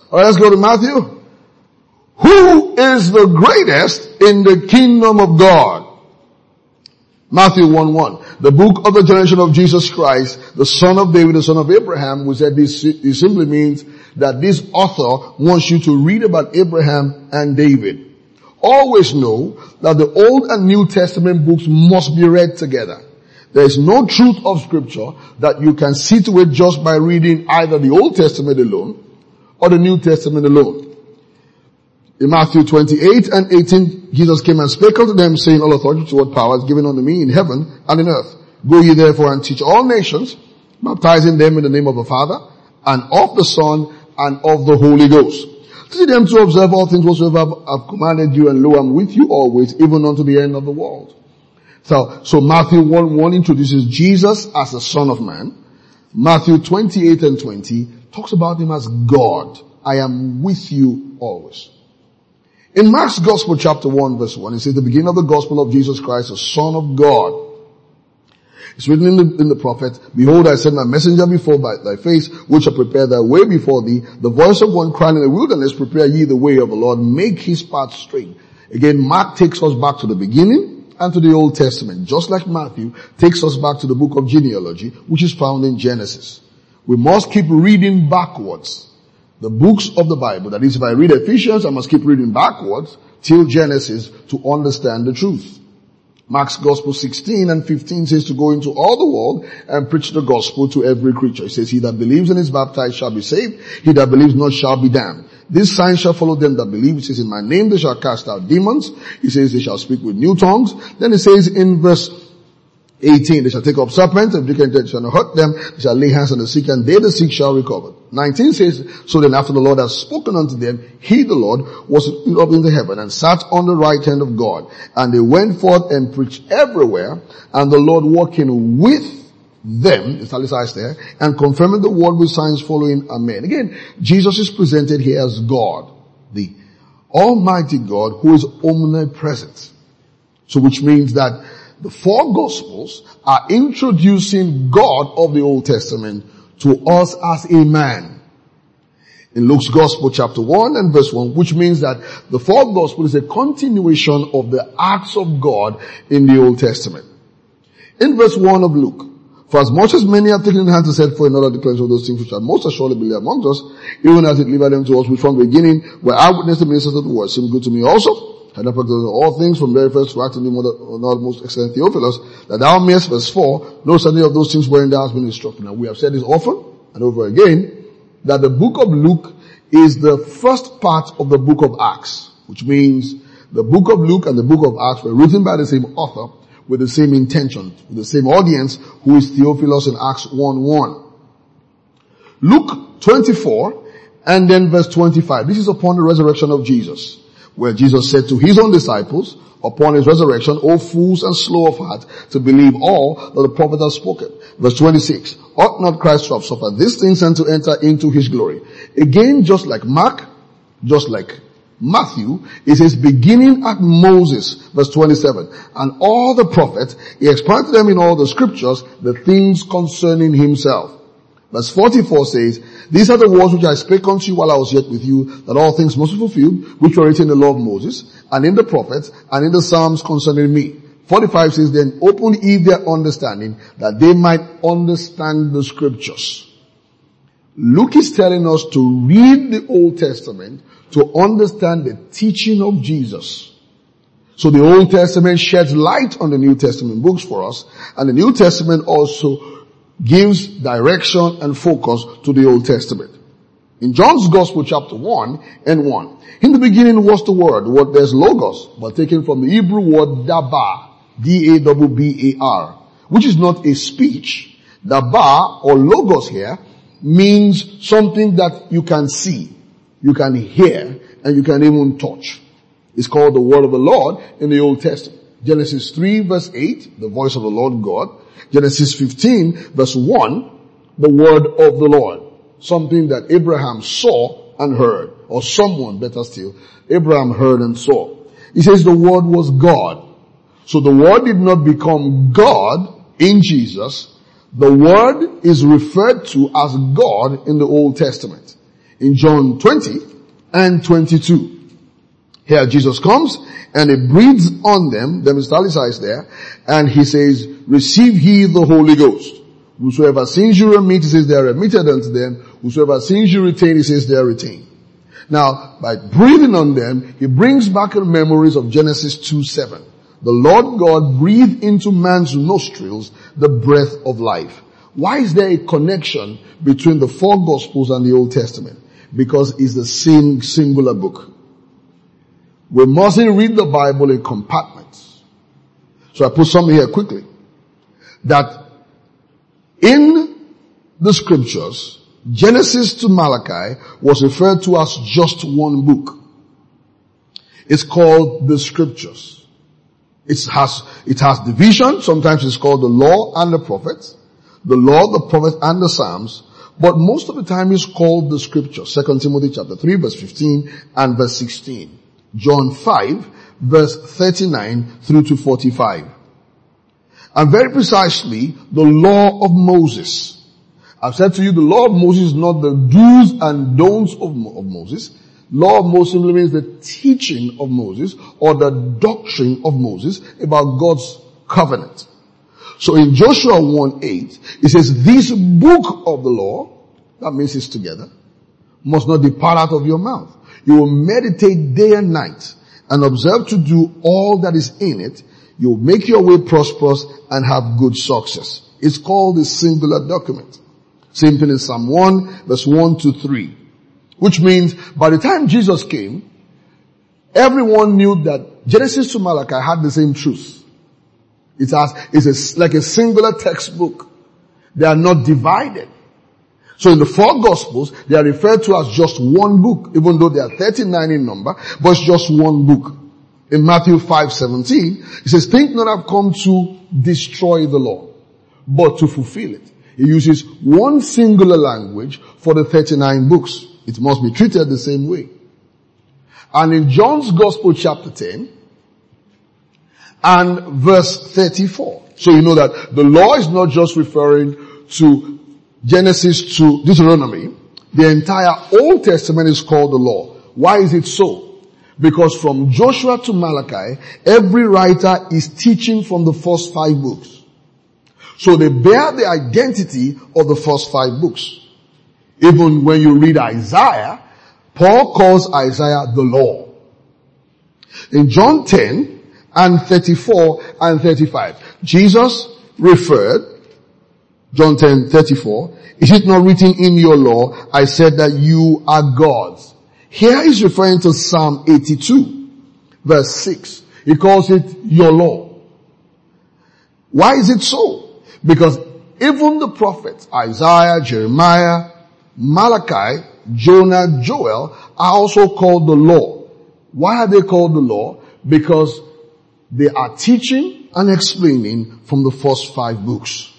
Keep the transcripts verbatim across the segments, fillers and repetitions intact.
Alright, let's go to Matthew. Who is the greatest in the kingdom of God? Matthew one one. The book of the generation of Jesus Christ, the son of David, the son of Abraham. We said this, this simply means that this author wants you to read about Abraham and David. Always know that the Old and New Testament books must be read together. There is no truth of scripture that you can see to it just by reading either the Old Testament alone or the New Testament alone. In Matthew twenty-eight and eighteen, Jesus came and spake unto them, saying, all authority to what power is given unto me in heaven and in earth. Go ye therefore and teach all nations, baptizing them in the name of the Father, and of the Son, and of the Holy Ghost. Teach them to observe all things whatsoever I have commanded you, and lo, I am with you always, even unto the end of the world. So, so Matthew one one introduces Jesus as the Son of Man. Matthew twenty-eight and twenty talks about him as God. I am with you always. In Mark's Gospel chapter one verse one, it says the beginning of the gospel of Jesus Christ, the Son of God. It's written in the, in the prophet, behold, I send my messenger before thy, thy face, which shall prepare thy way before thee. The voice of one crying in the wilderness, prepare ye the way of the Lord, make his path straight. Again, Mark takes us back to the beginning and to the Old Testament, just like Matthew takes us back to the book of genealogy, which is found in Genesis. We must keep reading backwards. The books of the Bible. That is, if I read Ephesians, I must keep reading backwards till Genesis to understand the truth. Mark's Gospel sixteen and fifteen says to go into all the world and preach the gospel to every creature. It says, he that believes and is baptized shall be saved. He that believes not shall be damned. This sign shall follow them that believe. It says, in my name they shall cast out demons. He says, they shall speak with new tongues. Then it says in verse eighteen, they shall take up serpents, and if they can shall not hurt them, they shall lay hands on the sick, and they the sick shall recover. nineteen says, so then after the Lord has spoken unto them, he the Lord was up in the heaven, and sat on the right hand of God. And they went forth and preached everywhere, and the Lord walking with them, italicized there, and confirming the word with signs following. Amen. Again, Jesus is presented here as God, the Almighty God who is omnipresent. So which means that the four Gospels are introducing God of the Old Testament to us as a man. In Luke's Gospel chapter one and verse one, which means that the fourth Gospel is a continuation of the acts of God in the Old Testament. In verse one of Luke, for as much as many have taken in hand to set for another declaration of those things which are most assuredly believed amongst us, even as it delivered them to us, which from the beginning were eyewitnesses and ministers of the word, seemed good to me also. And I practice all things from very first to act in the most excellent Theophilus, that thou mayest, verse four, know certainly of those things wherein thou hast been instructed. Now we have said this often and over again, that the book of Luke is the first part of the book of Acts, which means the book of Luke and the book of Acts were written by the same author with the same intention, with the same audience, who is Theophilus in Acts one one. Luke twenty-four and then verse twenty-five. This is upon the resurrection of Jesus, where Jesus said to his own disciples upon his resurrection, O fools and slow of heart to believe all that the prophet has spoken. Verse twenty-six, ought not Christ to have suffered these things and to enter into his glory? Again, just like Mark, just like Matthew, it says beginning at Moses, verse twenty-seven, and all the prophets, he explained to them in all the scriptures the things concerning himself. Verse forty-four says, these are the words which I spake unto you while I was yet with you, that all things must be fulfilled, which were written in the law of Moses, and in the prophets, and in the Psalms concerning me. forty-five says, then open ye their understanding, that they might understand the scriptures. Luke is telling us to read the Old Testament to understand the teaching of Jesus. So the Old Testament sheds light on the New Testament books for us, and the New Testament also gives direction and focus to the Old Testament. In John's Gospel chapter one and one, in the beginning was the Word. The word there's logos, but taken from the Hebrew word dabar, D A B B A R, which is not a speech. Dabar or logos here means something that you can see, you can hear, and you can even touch. It's called the word of the Lord in the Old Testament. Genesis three verse eight, the voice of the Lord God. Genesis fifteen verse one, the word of the Lord. Something that Abraham saw and heard, or someone better still, Abraham heard and saw. He says the word was God. So the word did not become God in Jesus. The word is referred to as God in the Old Testament. In John twenty and twenty-two. Here Jesus comes and he breathes on them, them is italicized there, and he says, receive ye the Holy Ghost. Whosoever sins you remit, he says they are remitted unto them. Whosoever sins you retain, he says they are retained. Now, by breathing on them, he brings back the memories of Genesis two seven. The Lord God breathed into man's nostrils the breath of life. Why is there a connection between the four Gospels and the Old Testament? Because it's the same singular book. We mustn't read the Bible in compartments. So I put something here quickly. That in the scriptures, Genesis to Malachi was referred to as just one book. It's called the scriptures. It has, it has division. Sometimes it's called the law and the prophets. The law, the prophet, and the Psalms. But most of the time it's called the scriptures. Second Timothy chapter three verse fifteen and verse sixteen. John five verse thirty-nine through to forty-five. And very precisely, the law of Moses. I've said to you, the law of Moses is not the do's and don'ts of, of Moses. Law of Moses simply means the teaching of Moses or the doctrine of Moses about God's covenant. So in Joshua one eight, it says, this book of the law, that means it's together, must not depart out of your mouth. You will meditate day and night and observe to do all that is in it. You will make your way prosperous and have good success. It's called a singular document. Same thing in Psalm one verse one to three. Which means by the time Jesus came, everyone knew that Genesis to Malachi had the same truth. It has, it's a, like a singular textbook. They are not divided. So in the four Gospels, they are referred to as just one book, even though they are thirty-nine in number, but it's just one book. In Matthew five seventeen, it says, think not I've come to destroy the law, but to fulfill it. He uses one singular language for the thirty-nine books. It must be treated the same way. And in John's Gospel chapter ten and verse thirty-four, so you know that the law is not just referring to Genesis to Deuteronomy. The entire Old Testament is called the law. Why is it so? Because from Joshua to Malachi, every writer is teaching from the first five books. So they bear the identity of the first five books. Even when you read Isaiah, Paul calls Isaiah the law. In John ten and thirty-four and thirty-five, Jesus referred, John ten thirty-four, is it not written in your law, I said that you are gods? Here he's referring to Psalm eighty-two, verse six. He calls it your law. Why is it so? Because even the prophets, Isaiah, Jeremiah, Malachi, Jonah, Joel, are also called the law. Why are they called the law? Because they are teaching and explaining from the first five books.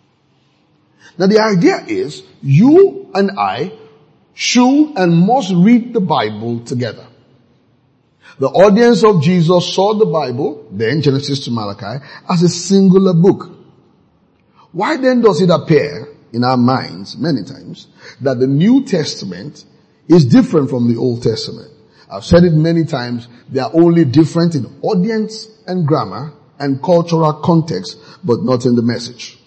Now the idea is, you and I should and must read the Bible together. The audience of Jesus saw the Bible, then Genesis to Malachi, as a singular book. Why then does it appear in our minds many times that the New Testament is different from the Old Testament? I've said it many times, they are only different in audience and grammar and cultural context, but not in the message.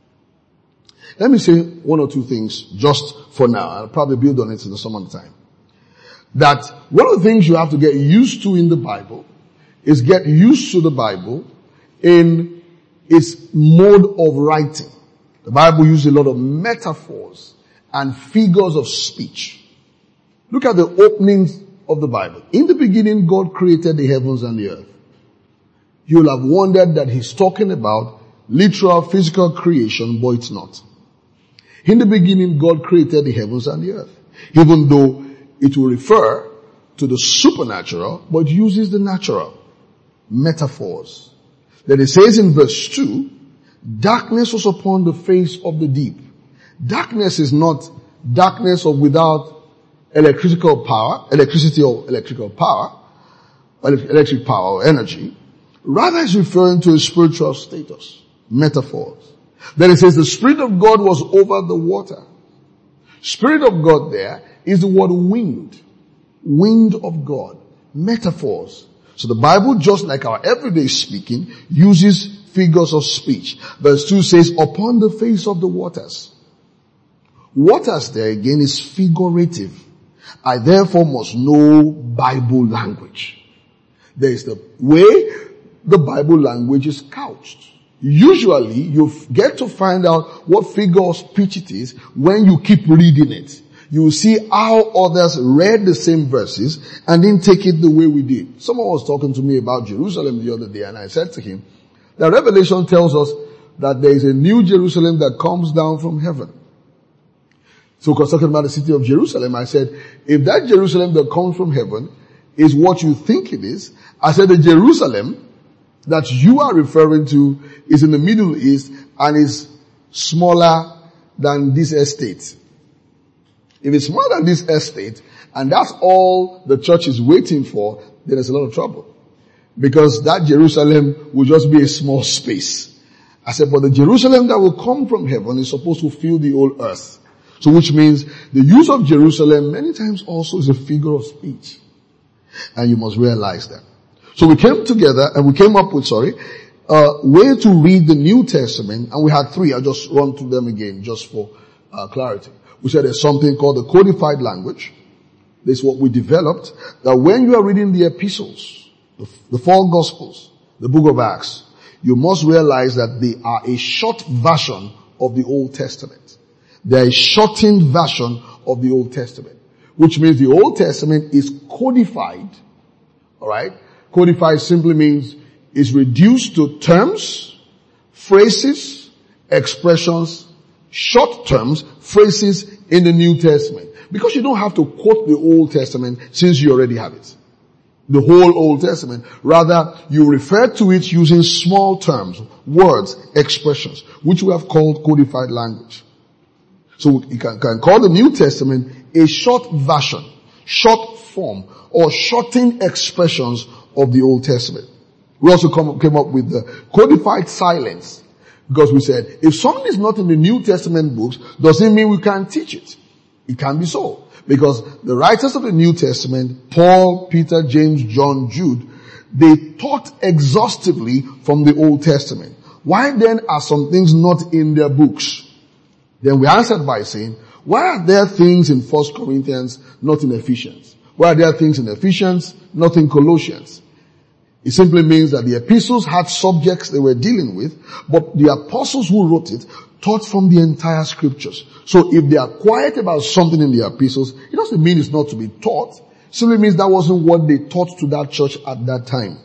Let me say one or two things just for now. I'll probably build on it in the summertime. That one of the things you have to get used to in the Bible is get used to the Bible in its mode of writing. The Bible uses a lot of metaphors and figures of speech. Look at the openings of the Bible. In the beginning, God created the heavens and the earth. You'll have wondered that he's talking about literal physical creation, but it's not. In the beginning, God created the heavens and the earth. Even though it will refer to the supernatural, but uses the natural. Metaphors. Then it says in verse two, darkness was upon the face of the deep. Darkness is not darkness of without electrical power, electricity or electrical power, electric power or energy. Rather it's referring to a spiritual status. Metaphors. Then it says the Spirit of God was over the water. Spirit of God there is the word wind. Wind of God. Metaphors. So the Bible, just like our everyday speaking, uses figures of speech. Verse two says, upon the face of the waters. Waters there again is figurative. I therefore must know Bible language. There is the way the Bible language is couched. Usually you get to find out what figure of speech it is when you keep reading it. You will see how others read the same verses and didn't take it the way we did. Someone was talking to me about Jerusalem the other day, and I said to him, the Revelation tells us that there is a new Jerusalem that comes down from heaven. So because talking about the city of Jerusalem, I said, if that Jerusalem that comes from heaven is what you think it is, I said the Jerusalem that you are referring to is in the Middle East and is smaller than this estate. If it's smaller than this estate, and that's all the church is waiting for, then there's a lot of trouble. Because that Jerusalem will just be a small space. I said, but the Jerusalem that will come from heaven is supposed to fill the whole earth. So which means the use of Jerusalem many times also is a figure of speech. And you must realize that. So we came together and we came up with, sorry, a way to read the New Testament, and we had three. I'll just run through them again just for uh, clarity. We said there's something called the codified language. This is what we developed, that when you are reading the epistles, the, the four gospels, the book of Acts, you must realize that they are a short version of the Old Testament. They are a shortened version of the Old Testament, which means the Old Testament is codified. Alright? Codified simply means it's reduced to terms, phrases, expressions, short terms, phrases in the New Testament. Because you don't have to quote the Old Testament since you already have it. The whole Old Testament. Rather, you refer to it using small terms, words, expressions, which we have called codified language. So you can, can call the New Testament a short version, short form, or shortened expressions of the Old Testament. We also come, came up with the codified silence. Because we said, if something is not in the New Testament books, doesn't mean we can't teach it. It can be so. Because the writers of the New Testament, Paul, Peter, James, John, Jude, they taught exhaustively from the Old Testament. Why then are some things not in their books? Then we answered by saying, why are there things in First Corinthians not in Ephesians? Why are there things in Ephesians not in Colossians? It simply means that the epistles had subjects they were dealing with, but the apostles who wrote it taught from the entire scriptures. So if they are quiet about something in the epistles, it doesn't mean it's not to be taught. It simply means that wasn't what they taught to that church at that time.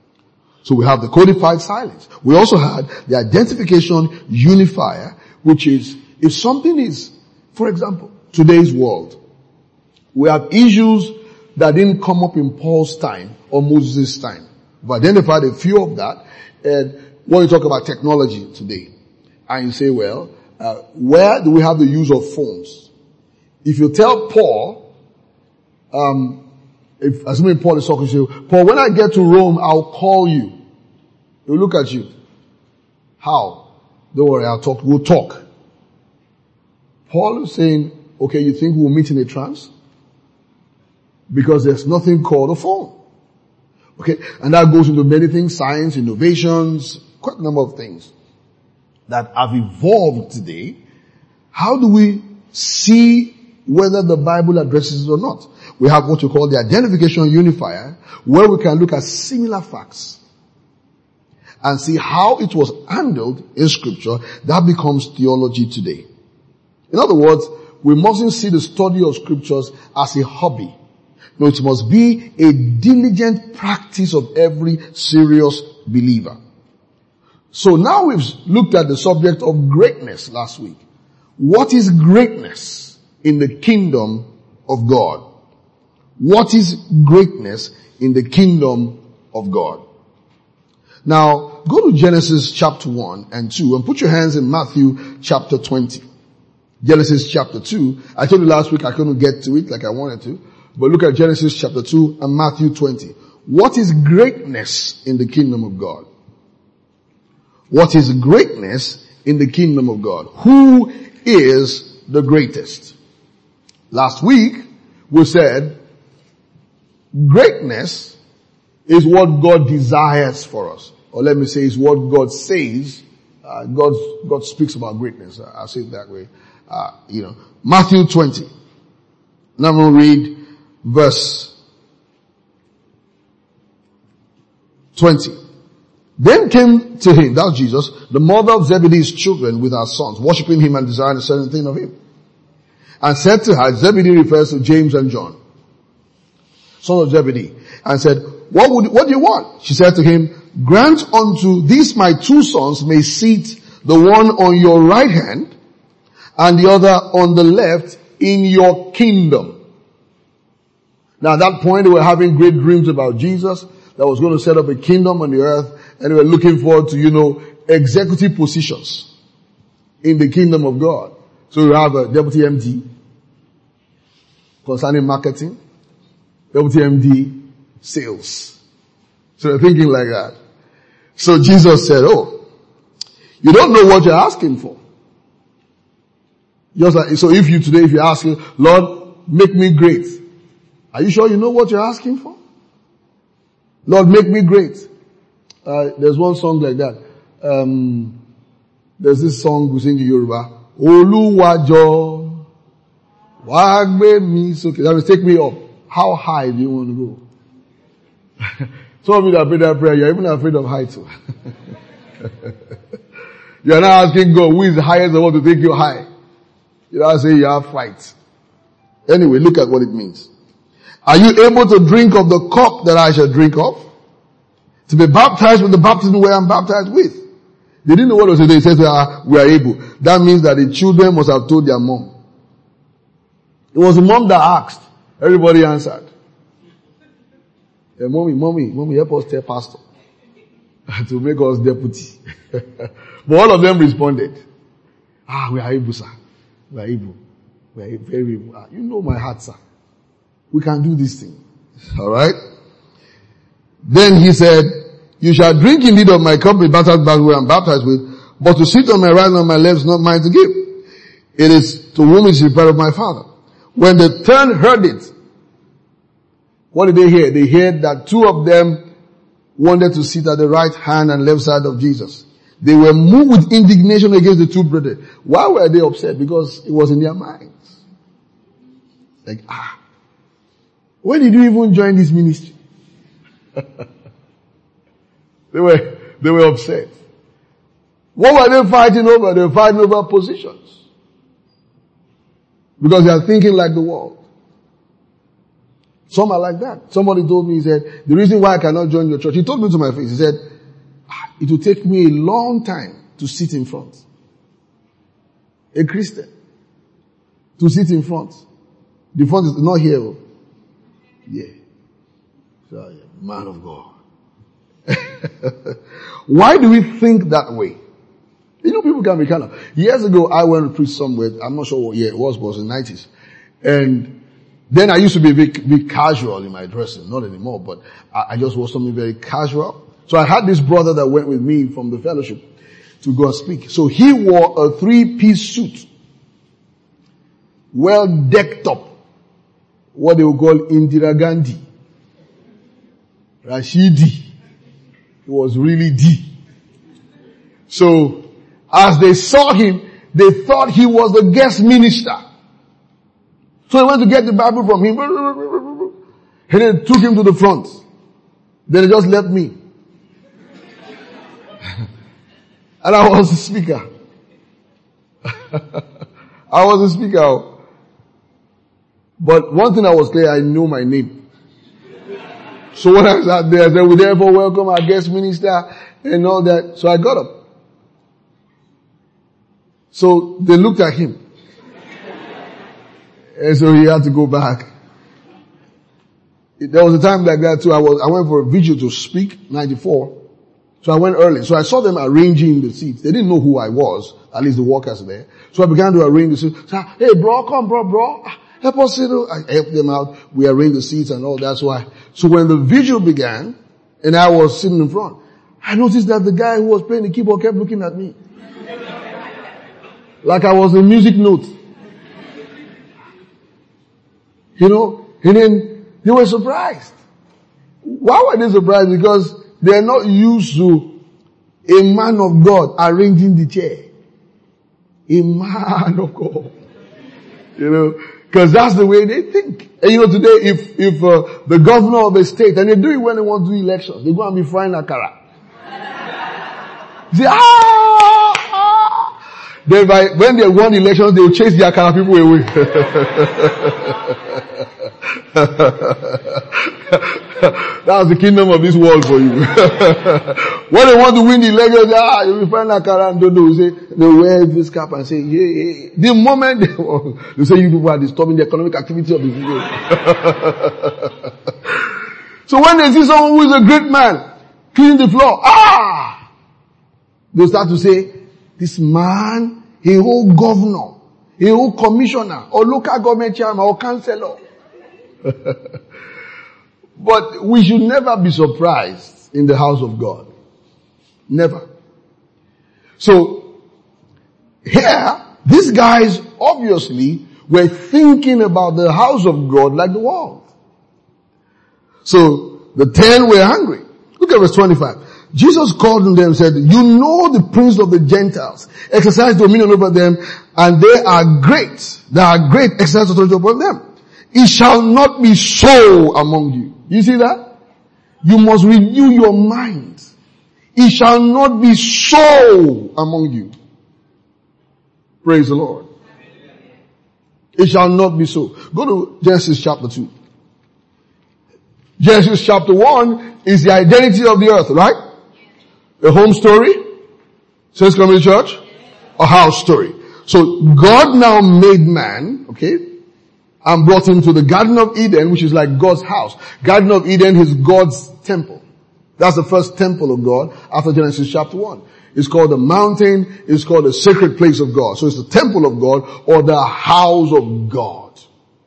So we have the codified silence. We also had the identification unifier, which is if something is, for example, today's world, we have issues that didn't come up in Paul's time or Moses' time. We've identified a few of that. And when you talk about technology today, and you say, well, uh, where do we have the use of phones? If you tell Paul, um, if, assuming Paul is talking to you, Paul, when I get to Rome, I'll call you. He'll look at you. How? Don't worry, I'll talk, we'll talk. Paul is saying, okay, you think we'll meet in a trance? Because there's nothing called a phone. Okay, and that goes into many things, science, innovations, quite a number of things that have evolved today. How do we see whether the Bible addresses it or not? We have what we call the identification unifier, where we can look at similar facts and see how it was handled in scripture. That becomes theology today. In other words, we mustn't see the study of scriptures as a hobby. No, it must be a diligent practice of every serious believer. So now we've looked at the subject of greatness last week. What is greatness in the kingdom of God? What is greatness in the kingdom of God? Now, go to Genesis chapter one and two and put your hands in Matthew chapter twenty. Genesis chapter two. I told you last week I couldn't get to it like I wanted to. But look at Genesis chapter two and Matthew twenty. What is greatness in the kingdom of God? What is greatness in the kingdom of God? Who is the greatest? Last week, we said greatness is what God desires for us. Or let me say, is what God says. Uh, God, God speaks about greatness. I'll say it that way. Uh, you know, Matthew twenty. Now I'm going to read verse twenty. Then came to him, that's Jesus, the mother of Zebedee's children with her sons, worshipping him and desiring a certain thing of him. And said to her, Zebedee refers to James and John, son of Zebedee, and said, what would, what do you want? She said to him, grant unto these my two sons may sit the one on your right hand and the other on the left in your kingdom. Now at that point they were having great dreams about Jesus that was going to set up a kingdom on the earth, and they were looking forward to, you know, executive positions in the kingdom of God. So you have a deputy M D concerning marketing, deputy M D sales. So they're thinking like that. So Jesus said, oh, you don't know what you're asking for. Just like, so if you today, if you're asking, Lord, make me great. Are you sure you know what you're asking for? Lord, make me great. Uh, there's one song like that. Um, there's this song we sing in Yoruba. Oluwajo, wagbe mi soke. That means take me up. How high do you want to go? Some of you that pray that prayer, you're even afraid of heights. You're not asking God who is the highest and want to take you high. You don't say you have fright. Anyway, look at what it means. Are you able to drink of the cup that I shall drink of? To be baptized with the baptism where I'm baptized with? They didn't know what it was. They said, ah, we are able. That means that the children must have told their mom. It was the mom that asked. Everybody answered. Hey, mommy, mommy, mommy, help us tell pastor to make us deputy. But all of them responded, ah, we are able, sir. We are able. We are very able. Ah, you know my heart, sir. We can do this thing. Alright? Then he said, you shall drink indeed of my cup, be baptized by where I'm baptized with, but to sit on my right and on my left is not mine to give. It is to whom is the prayer of my Father. When the ten heard it, what did they hear? They heard that two of them wanted to sit at the right hand and left side of Jesus. They were moved with indignation against the two brethren. Why were they upset? Because it was in their minds. Like, ah, when did you even join this ministry? They were, they were upset. What were they fighting over? They were fighting over positions. Because they are thinking like the world. Some are like that. Somebody told me, he said, the reason why I cannot join your church, he told me to my face, he said, ah, it will take me a long time to sit in front. A Christian. To sit in front. The front is not here. Yeah. So, yeah, man of God. Why do we think that way? You know, people can be kind of, years ago I went to preach somewhere, I'm not sure what year it was, but it was in the nineties. And then I used to be a bit, bit casual in my dressing, not anymore, but I, I just wore something very casual. So I had this brother that went with me from the fellowship to go and speak. So he wore a three-piece suit, well decked up, what they would call Indira Gandhi, Rashidi. It was really deep. So, as they saw him, they thought he was the guest minister. So they went to get the Bible from him. And they took him to the front. Then they just left me. And I was the speaker. I was the speaker. But one thing I was clear, I knew my name. So when I was out there, I said, we therefore welcome our guest minister and all that. So I got up. So they looked at him. And so he had to go back. There was a time like that too. I was, I went for a vigil to speak, ninety-four. So I went early. So I saw them arranging the seats. They didn't know who I was, at least the workers there. So I began to arrange the seats. So, hey bro, come bro, bro. Help us sit. I helped them out. We arranged the seats and all. That's why. So when the vigil began, and I was sitting in front, I noticed that the guy who was playing the keyboard kept looking at me. Like I was a music note. You know, and then they were surprised. Why were they surprised? Because they are not used to a man of God arranging the chair. A man of God. You know, because that's the way they think. And you know, today, if, if, uh, the governor of a state, and they do it when they want to do elections, they go and be frying akara. Say, ah, ah. They, by, when they won elections, they will chase the akara people away. That's the kingdom of this world for you. When they want to win the election, they, ah, you will find akara and don't know. Say, they wear this cap and say, yeah, yeah. The moment they, they say you people are disturbing the economic activity of the people. So when they see someone who is a great man cleaning the floor, ah, they start to say, this man, a whole governor, a whole commissioner, or local government chairman, or councillor. But we should never be surprised in the house of God. Never. So, here, these guys obviously were thinking about the house of God like the world. So, the ten were hungry. Look at verse twenty-five. Jesus called on them and said, you know the prince of the Gentiles exercise dominion over them, and they are great. They are great exercise authority upon them. It shall not be so among you. You see that? You must renew your mind. It shall not be so among you. Praise the Lord. It shall not be so. Go to Genesis chapter two. Genesis chapter one is the identity of the earth, right? A home story? Saints Community Church? A house story. So God now made man, okay, and brought him to the Garden of Eden, which is like God's house. Garden of Eden is God's temple. That's the first temple of God after Genesis chapter one. It's called the mountain. It's called the sacred place of God. So it's the temple of God or the house of God.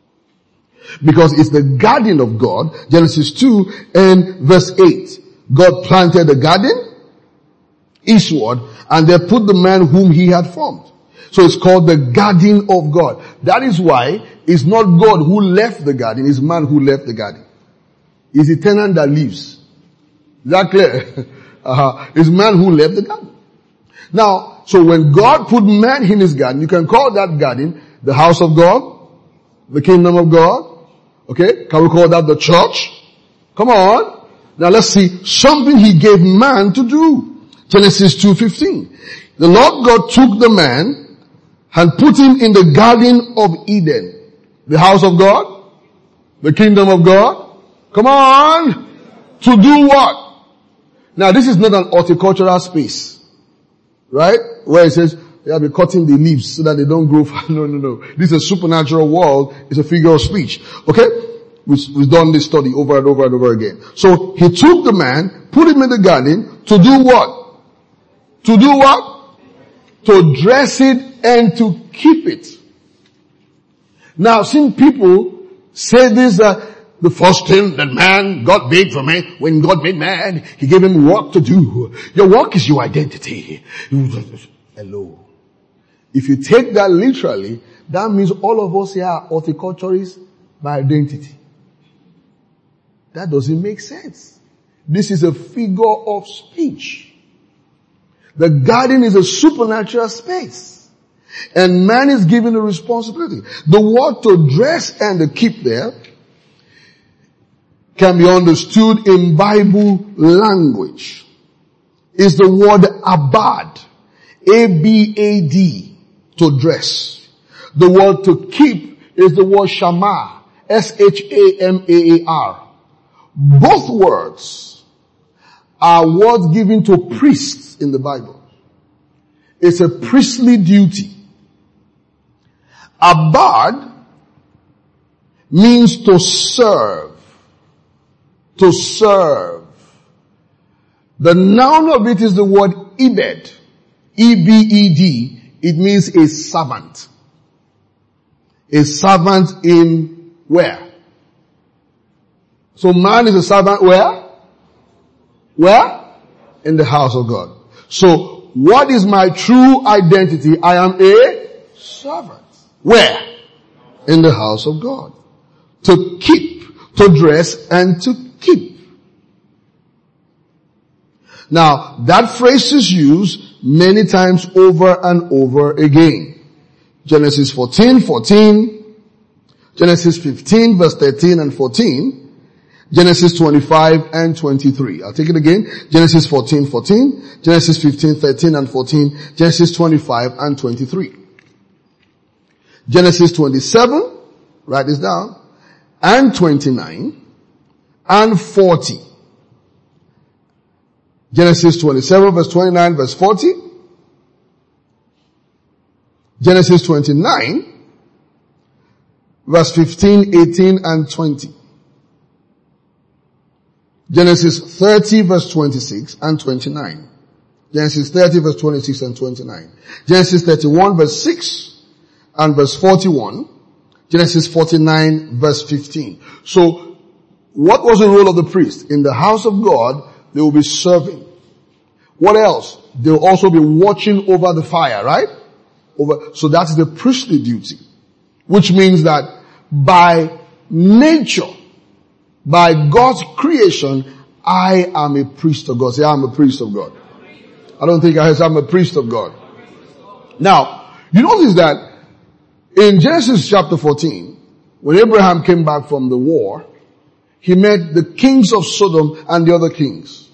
Because it's the garden of God. Genesis two and verse eight. God planted a garden eastward, and they put the man whom he had formed. So it's called the garden of God. That is why it's not God who left the garden, it's man who left the garden. It's the tenant that leaves. Is that clear? Uh-huh. It's man who left the garden. Now, so when God put man in his garden, you can call that garden the house of God, the kingdom of God. Okay? Can we call that the church? Come on. Now let's see something he gave man to do. Genesis two fifteen. The Lord God took the man and put him in the garden of Eden. The house of God? The kingdom of God? Come on! To do what? Now this is not an horticultural space. Right? Where it says, you have to be cutting the leaves so that they don't grow. No, no, no. This is a supernatural world. It's a figure of speech. Okay? We've, we've done this study over and over and over again. So he took the man, put him in the garden to do what? To do what? To dress it and to keep it. Now, some people say this, uh, the first thing that man, God made for man, when God made man, he gave him work to do. Your work is your identity. Hello. If you take that literally, that means all of us here are horticulturists by identity. That doesn't make sense. This is a figure of speech. The garden is a supernatural space. And man is given a responsibility. The word to dress and to keep there can be understood in Bible language. It's the word abad. A B A D. To dress. The word to keep is the word shamar. S H A M A A R. Both words are words given to priests in the Bible. It's a priestly duty. Abad means to serve. To serve. The noun of it is the word ibed. E B E D. It means a servant. A servant in where? So man is a servant where? Where? In the house of God. So what is my true identity? I am a servant. Where? In the house of God. to keep, to dress, and to keep. Now, that phrase is used many times over and over again. Genesis fourteen, fourteen, Genesis fifteen verse thirteen and fourteen, Genesis twenty-five and twenty-three. I'll take it again. Genesis fourteen, fourteen, Genesis fifteen, thirteen and fourteen, Genesis twenty-five and twenty-three. Genesis twenty-seven, write this down, and twenty-nine and forty. Genesis twenty-seven verse twenty-nine verse forty. Genesis twenty-nine verse fifteen, eighteen and twenty. Genesis thirty verse twenty-six and twenty-nine. Genesis thirty verse twenty-six and twenty-nine. Genesis thirty-one verse six and verse forty-one. Genesis forty-nine verse fifteen. So, what was the role of the priest? In the house of God, they will be serving. What else? They will also be watching over the fire, right? Over, so that's the priestly duty. Which means that by nature, by God's creation, I am a priest of God. Say, I'm a priest of God. I don't think I said I'm a priest of God. Now, you notice that in Genesis chapter fourteen, when Abraham came back from the war, he met the kings of Sodom and the other kings.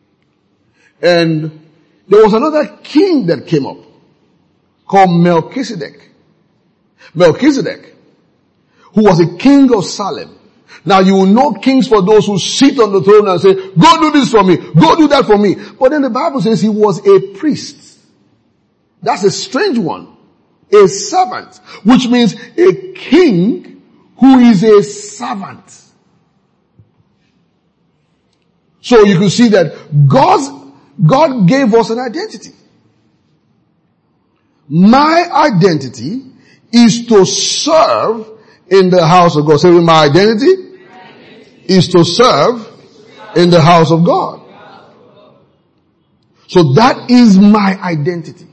And there was another king that came up called Melchizedek. Melchizedek, who was a king of Salem. Now you will know kings for those who sit on the throne and say, go do this for me, go do that for me. But then the Bible says he was a priest. That's a strange one. A servant, which means a king who is a servant. So you can see that God's, God gave us an identity. My identity is to serve in the house of God. Say, my identity is to serve in the house of God. So that is my identity.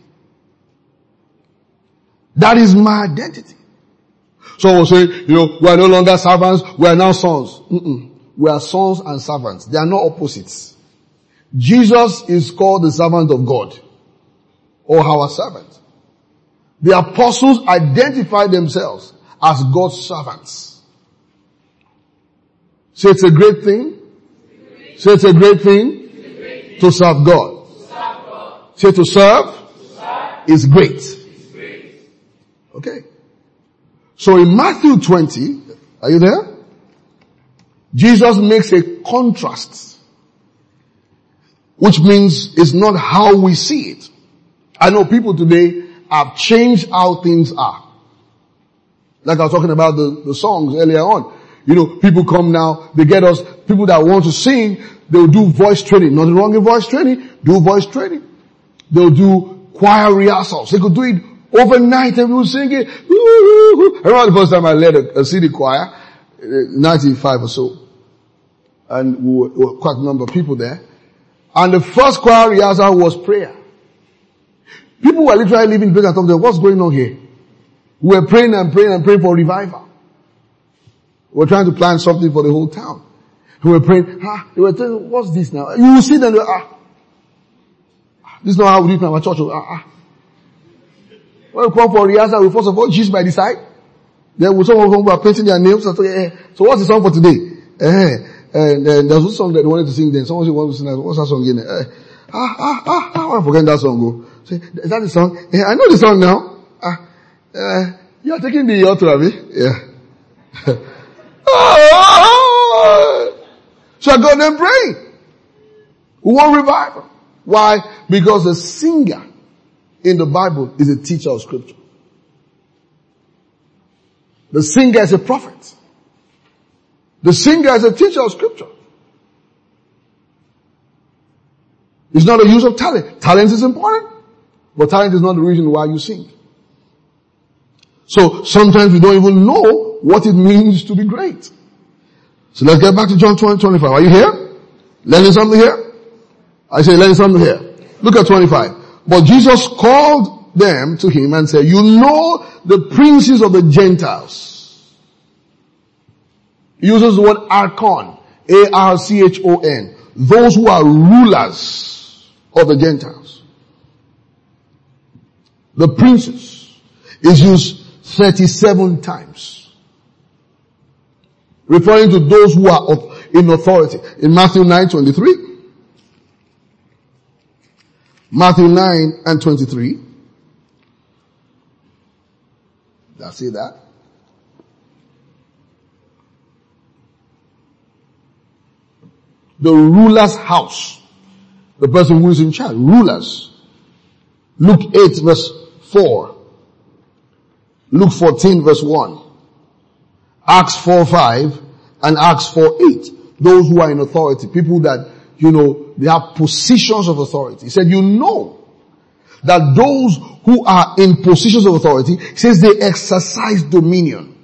That is my identity. Some will say, you know, we are no longer servants, we are now sons. Mm-mm. We are sons and servants. They are not opposites. Jesus is called the servant of God, or our servant. The apostles identified themselves as God's servants. Say it's a great thing. Say it's a great thing to serve God. Say to serve is great. Okay. So in Matthew twenty, are you there? Jesus makes a contrast, which means it's not how we see it. I know people today have changed how things are. Like I was talking about the, the songs earlier on. You know, people come now, they get us, people that want to sing, they'll do voice training. Nothing wrong in voice training. Do voice training. They'll do choir rehearsals. They could do it overnight and we will sing it. I remember the first time I led a, a city choir, ninety-five or so. And we were, we were quite a number of people there. And the first choir rehearsal was prayer. People were literally leaving the place and talking, what's going on here? We were praying and praying and praying for revival. We were trying to plan something for the whole town. We were praying, ah, they were telling, what's this now? You will see them, ah, this is not how we do it in our church. Ah, ah. When we come for rehearsal, we first of all choose by the side. Then we someone who are painting their names and say, eh, so what's the song for today? Eh, and then there's a song that they wanted to sing then. Someone said, wants to sing, what's that song again? Eh, ah, ah, ah, ah, I want to forget that song. Go. Say, is that the song? Eh, I know the song now. Ah, eh, you are taking the altar, have you? Yeah. So I got them praying. We want revival. Why? Because the singer in the Bible is a teacher of scripture. The singer is a prophet. The singer is a teacher of scripture. It's not a use of talent. Talent is important, but talent is not the reason why you sing. So sometimes we don't even know what it means to be great. So let's get back to John twenty, twenty-five. Are you here? Learning something here? I say learning something here. Look at twenty-five. But Jesus called them to him and said, you know the princes of the Gentiles. He uses the word archon. A R C H O N. Those who are rulers of the Gentiles. The princes is used thirty-seven times. Referring to those who are of, in authority. In Matthew nine twenty-three. Matthew nine and twenty-three. Did I see that? The ruler's house. The person who is in charge. Rulers. Luke eight verse four. Luke fourteen verse one. Acts four five and Acts four eight. Those who are in authority. People that, you know, they have positions of authority. He said, you know that those who are in positions of authority, he says they exercise dominion.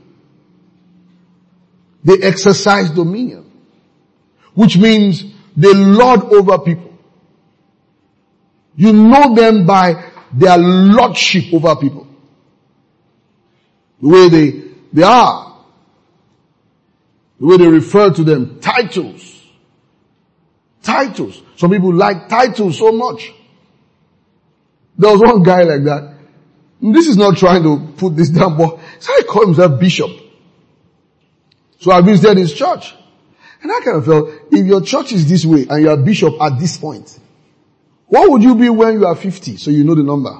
They exercise dominion. Which means they lord over people. You know them by their lordship over people. The way they, they are. The way they refer to them. Titles. Titles. Some people like titles so much. There was one guy like that. This is not trying to put this down, but he called himself bishop. So I visited his church. And I kind of felt, if your church is this way and you are bishop at this point, what would you be when you are fifty? So you know the number.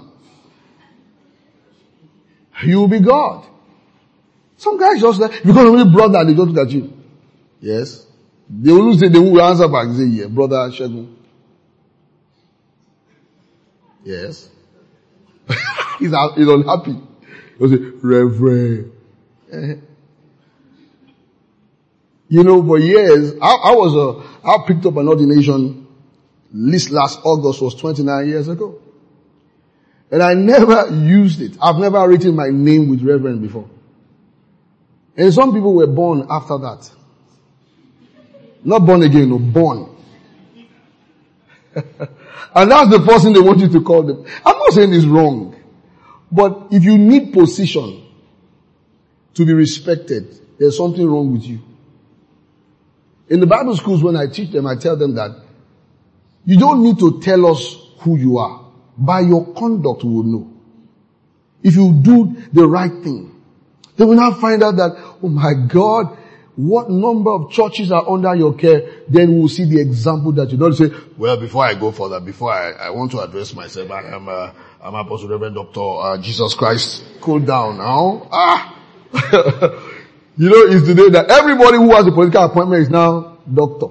You will be God. Some guys just like, because only brother, they just look at you. Yes. They will say, they will answer back and say, yeah, brother Shegun. Yes. he's, he's unhappy. He'll say, Reverend. You know, for years, I, I was a, I picked up an ordination, this last August was twenty-nine years ago. And I never used it. I've never written my name with Reverend before. And some people were born after that. Not born again, no, born. And that's the first thing they want you to call them. I'm not saying it's wrong. But if you need position to be respected, there's something wrong with you. In the Bible schools, when I teach them, I tell them that you don't need to tell us who you are. By your conduct, we will know. If you do the right thing, they will now find out that, oh my God, what number of churches are under your care? Then we'll see the example that you don't say, well, before I go further, before I, I want to address myself, I am, uh, I'm Apostle Reverend Doctor Uh, Jesus Christ. Cool down now. Ah! You know, it's today that everybody who has a political appointment is now doctor.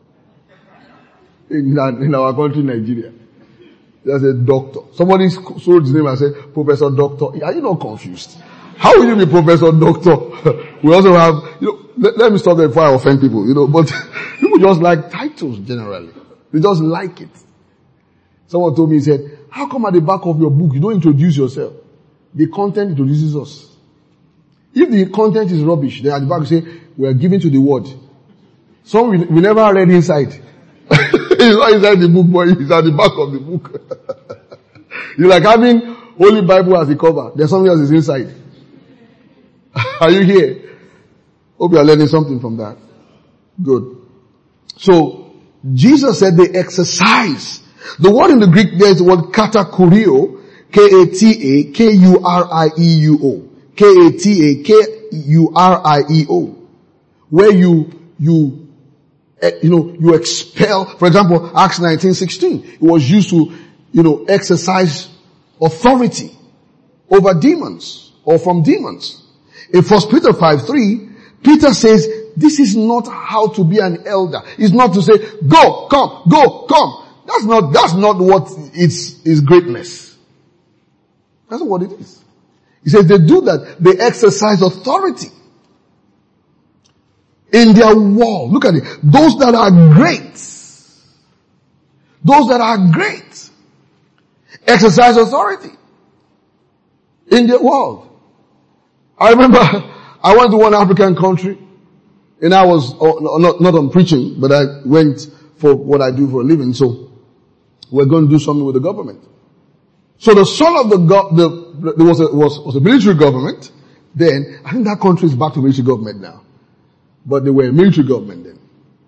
In, in our country, Nigeria. There's a doctor. Somebody sold his name and said, Professor Doctor. Are you not confused? How will you be Professor Doctor? We also have, you know, let, let me stop there before I offend people, you know, but people just like titles generally. They just like it. Someone told me, he said, how come at the back of your book you don't introduce yourself? The content introduces us. If the content is rubbish, then at the back you say, we are giving to the word. Some we, we never read inside. It's not inside the book, but it's at the back of the book. You're like having Holy Bible as the cover. There's something else is inside. Are you here? Hope you are learning something from that. Good. So, Jesus said they exercise. The word in the Greek there is the word katakurio, K A T A K U R I E U O. K A T A K U R I E O. Where you, you, you know, you expel, for example, Acts nineteen sixteen. It was used to, you know, exercise authority over demons or from demons. In First Peter five three, Peter says, this is not how to be an elder. It's not to say, go, come, go, come. That's not, that's not what it's, is greatness. That's not what it is. He says they do that. They exercise authority in their world. Look at it. Those that are great, those that are great, exercise authority in their world. I remember I went to one African country and I was, oh, not, not on preaching, but I went for what I do for a living. So we're going to do something with the government. So the son of the, go- the there was a, was, was a military government then. I think that country is back to military government now. But they were a military government then.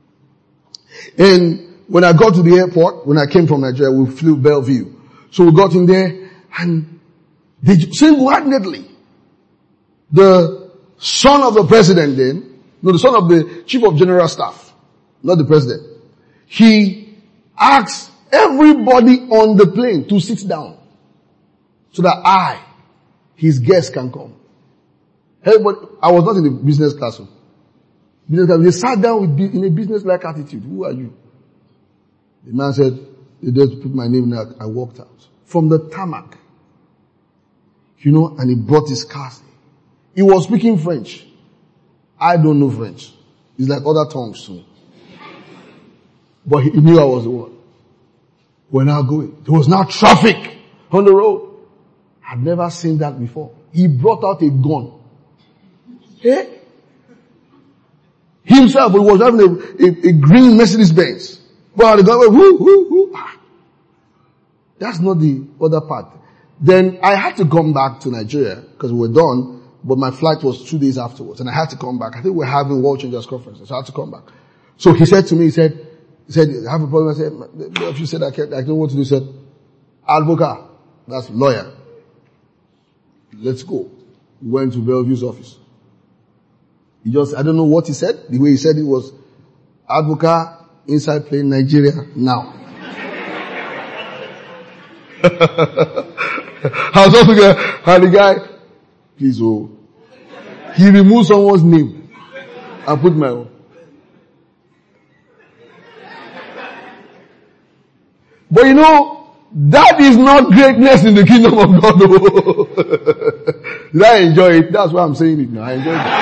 And when I got to the airport, when I came from Nigeria, we flew Bellevue. So we got in there and they single-handedly, the son of the president then, no, the son of the chief of general staff, not the president, he asked everybody on the plane to sit down so that I, his guests, can come. Everybody, I was not in the business class. Business class. They sat down with, in a business-like attitude. Who are you? The man said, they just put my name there. I walked out. From the tarmac. You know, and he brought his car. He was speaking French. I don't know French. It's like other tongues to me. But he knew I was the one. We're now going. There was now traffic on the road. I'd never seen that before. He brought out a gun. Eh? Himself, he was having a, a, a green Mercedes Benz. But the gun went, whoo, whoo, whoo. Ah. That's not the other part. Then I had to come back to Nigeria because we were done, but my flight was two days afterwards and I had to come back. I think we're having World Changers Conference, so I had to come back. So he said to me, he said, he said, I have a problem. I said, if you said I can't, I don't know what to do. He said, advocate, that's lawyer. Let's go. We went to Bellevue's office. He just, I don't know what he said. The way he said it was, advocate, inside plane, Nigeria, now. I was also going, and the guy, please, oh, he removed someone's name and put my own. But you know, that is not greatness in the kingdom of God. Did I enjoy it? That's why I'm saying it now. I enjoyed it.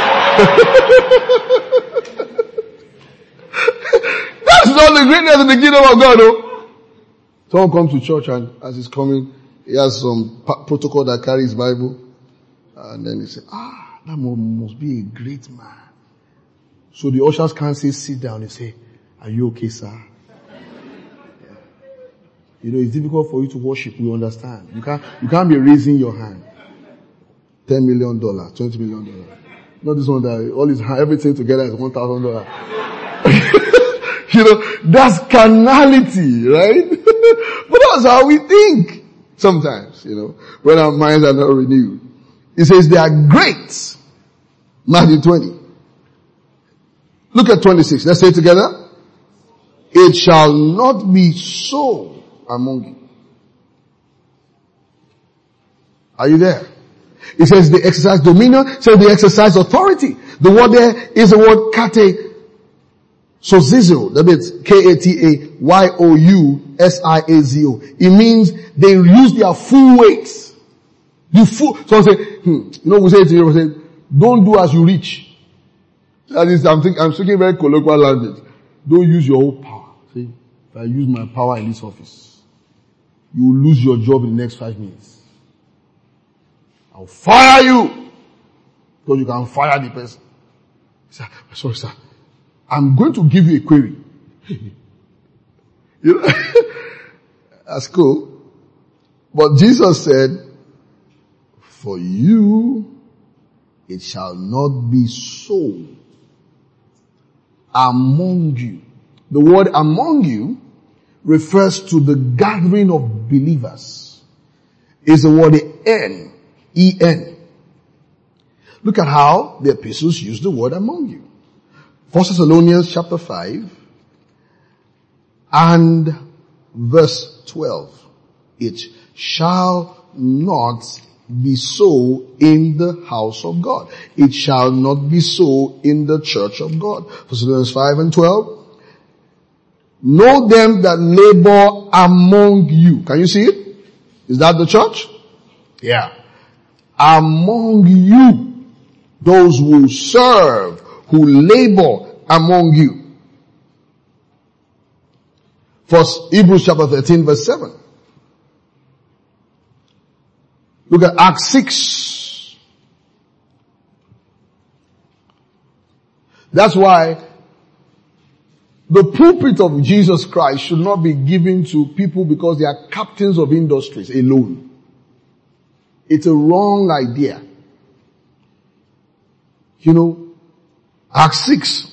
That's not the greatness in the kingdom of God, though. Someone comes to church and as he's coming, he has some pa- protocol that carries Bible. And then he says, ah, that must be a great man. So the ushers can't say sit down. They say, are you okay, sir? Yeah. You know, it's difficult for you to worship. We understand. You can't, you can't be raising your hand. Ten million dollars, twenty million dollars. Not this one that all his everything together is one thousand dollars. You know, that's carnality, right? But that's how we think sometimes, you know, when our minds are not renewed. It says they are great. Matthew twenty. Look at twenty-six. Let's say it together. It shall not be so among you. Are you there? It says they exercise dominion, it says they exercise authority. The word there is the word kate sozizo. That means K A T A Y O U S I A Z O. It means they use their full weight. The full, so I say, hmm, you know, we say to you, we say, don't do as you reach. That is, I'm thinking, I'm speaking very colloquial language. Don't use your whole power. See, if I use my power in this office, you will lose your job in the next five minutes. I'll fire you. Because you can fire the person. Sir, sorry sir. I'm going to give you a query. You know, that's cool. But Jesus said, for you, it shall not be so among you. The word among you refers to the gathering of believers. It's the word en, E N. Look at how the epistles use the word among you. First Thessalonians chapter five and verse twelve. It shall not be so in the house of God. It shall not be so in the church of God. First Thessalonians five and twelve. Know them that labor among you. Can you see it? Is that the church? Yeah. Among you. Those who serve, who labor among you. First Hebrews chapter thirteen verse seven. Look at Acts six. That's why the pulpit of Jesus Christ should not be given to people because they are captains of industries alone. It's a wrong idea. You know, Acts six.